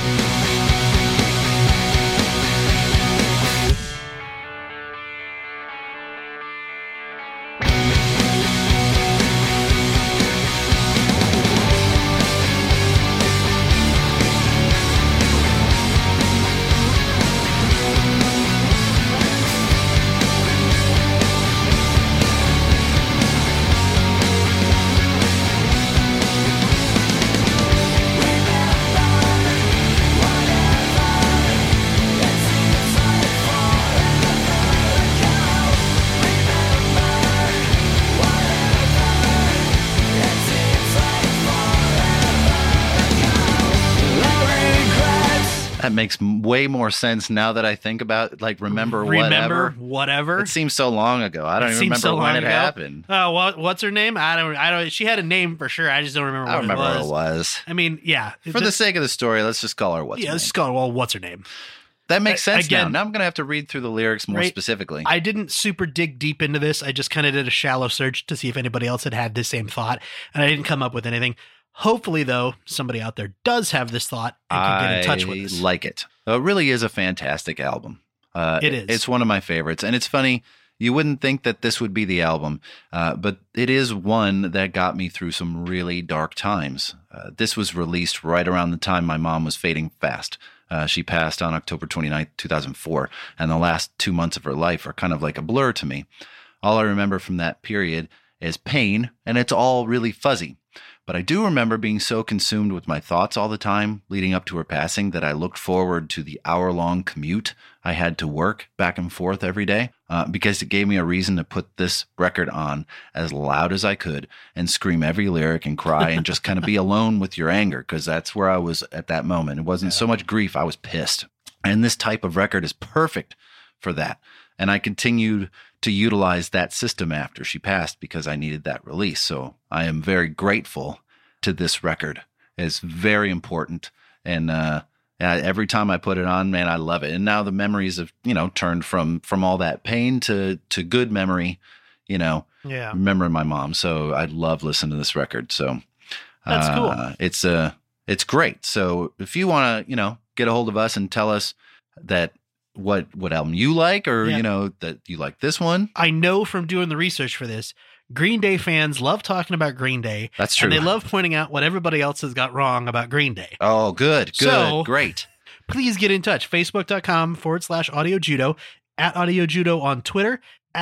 S6: That makes way more sense now that I think about it. Like, remember whatever. It seems so long ago. I don't even remember when it happened.
S7: Oh, what's her name? I don't. She had a name for sure. I just don't remember. What it was. I mean, yeah.
S6: For the sake of the story, let's just call her what's her name.
S7: Let's just call her. Well, what's her name?
S6: That makes sense again. Now I'm going to have to read through the lyrics more specifically.
S7: I didn't super dig deep into this. I just kind of did a shallow search to see if anybody else had the same thought, and I didn't come up with anything. Hopefully, though, somebody out there does have this thought and can get in touch with us.
S6: I like it. It really is a fantastic album.
S7: It is.
S6: It's one of my favorites. And it's funny, you wouldn't think that this would be the album, but it is one that got me through some really dark times. This was released right around the time my mom was fading fast. She passed on October 29th, 2004, and the last 2 months of her life are kind of like a blur to me. All I remember from that period is pain, and it's all really fuzzy. But I do remember being so consumed with my thoughts all the time leading up to her passing that I looked forward to the hour-long commute I had to work back and forth every day because it gave me a reason to put this record on as loud as I could and scream every lyric and cry and just kind of be alone with your anger, because that's where I was at that moment. It wasn't so much grief. I was pissed. And this type of record is perfect for that. And I continued to utilize that system after she passed because I needed that release. So I am very grateful to this record. It's very important. And every time I put it on, man, I love it. And now the memories have, turned from all that pain to good memory, remembering my mom. So I love listening to this record. So
S7: that's cool.
S6: It's great. So if you want to, get a hold of us and tell us that what album you like, or that you like this one.
S7: I know from doing the research for this, Green Day fans love talking about Green Day.
S6: That's true.
S7: And they love pointing out what everybody else has got wrong about Green Day.
S6: Oh, good.
S7: So,
S6: great.
S7: Please get in touch. Facebook.com/AudioJudo, @AudioJudo on Twitter,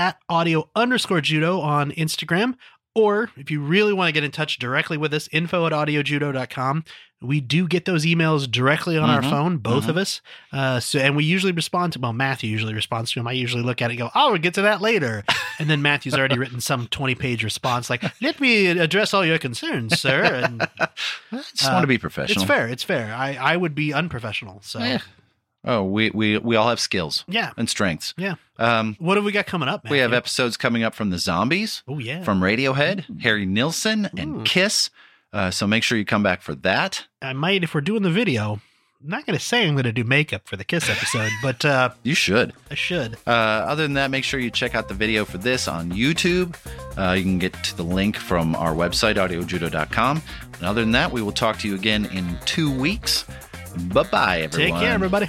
S7: @audio_judo on Instagram. Or if you really want to get in touch directly with us, info@audiojudo.com. We do get those emails directly on our phone, both of us. And we usually respond to, Matthew usually responds to them. I usually look at it and go, we'll get to that later. And then Matthew's already written some 20-page response like, let me address all your concerns, sir. And
S6: I just want to be professional.
S7: It's fair. I would be unprofessional. So.
S6: Yeah. Oh, we all have skills.
S7: Yeah.
S6: And strengths.
S7: Yeah. What have we got coming up, Matthew?
S6: We have episodes coming up from the Zombies.
S7: Oh, yeah.
S6: From Radiohead, Harry Nilsson, and Kiss. So make sure you come back for that.
S7: I might, if we're doing the video, not going to say I'm going to do makeup for the Kiss episode, but
S6: you should.
S7: I should.
S6: Other than that, make sure you check out the video for this on YouTube. You can get to the link from our website, audiojudo.com. And other than that, we will talk to you again in 2 weeks. Bye-bye, everyone.
S7: Take care, everybody.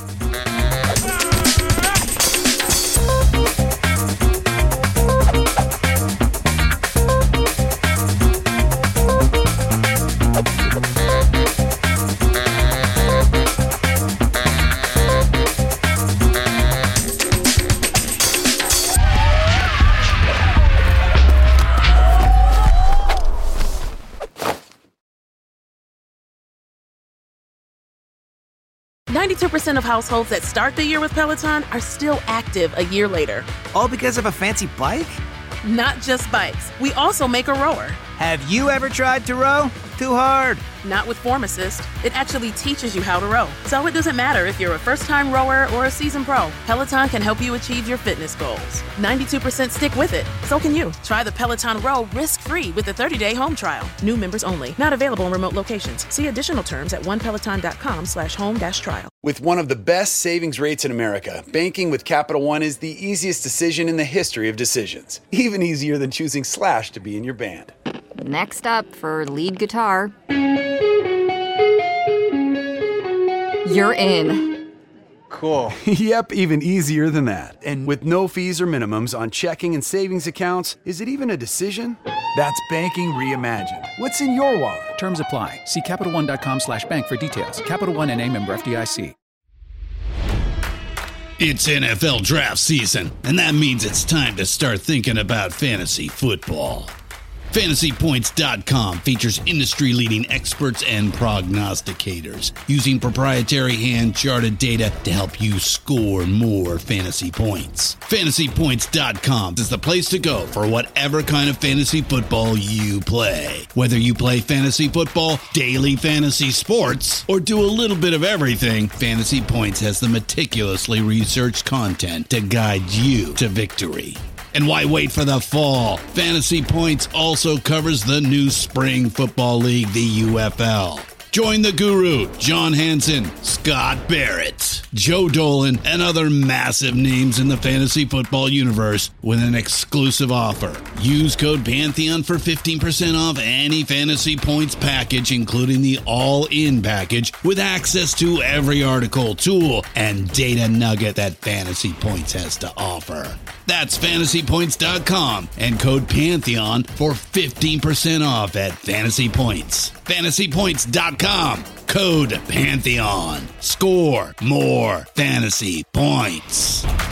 S10: % of households that start the year with Peloton are still active a year later.
S11: All because of a fancy bike?
S10: Not just bikes. We also make a rower.
S11: Have you ever tried to row? Too hard.
S10: Not with Form Assist. It actually teaches you how to row. So it doesn't matter if you're a first-time rower or a seasoned pro. Peloton can help you achieve your fitness goals. 92% stick with it. So can you. Try the Peloton Row risk-free with a 30-day home trial. New members only. Not available in remote locations. See additional terms at onepeloton.com/home-trial.
S3: With one of the best savings rates in America, banking with Capital One is the easiest decision in the history of decisions. Even easier than choosing Slash to be in your band.
S4: Next up for lead guitar, you're in.
S3: Cool. Yep, even easier than that. And with no fees or minimums on checking and savings accounts, is it even a decision? That's banking reimagined. What's in your wallet?
S5: Terms apply. See CapitalOne.com/bank for details. Capital One NA, member FDIC.
S12: It's NFL draft season, and that means it's time to start thinking about fantasy football. FantasyPoints.com features industry-leading experts and prognosticators using proprietary hand-charted data to help you score more fantasy points. FantasyPoints.com is the place to go for whatever kind of fantasy football you play. Whether you play fantasy football, daily fantasy sports, or do a little bit of everything, Fantasy Points has the meticulously researched content to guide you to victory. And why wait for the fall? Fantasy Points also covers the new spring football league, the UFL. Join the guru, John Hansen, Scott Barrett, Joe Dolan, and other massive names in the fantasy football universe with an exclusive offer. Use code Pantheon for 15% off any Fantasy Points package, including the all-in package, with access to every article, tool, and data nugget that Fantasy Points has to offer. That's FantasyPoints.com and code Pantheon for 15% off at Fantasy Points. FantasyPoints.com, code Pantheon. Score more fantasy points.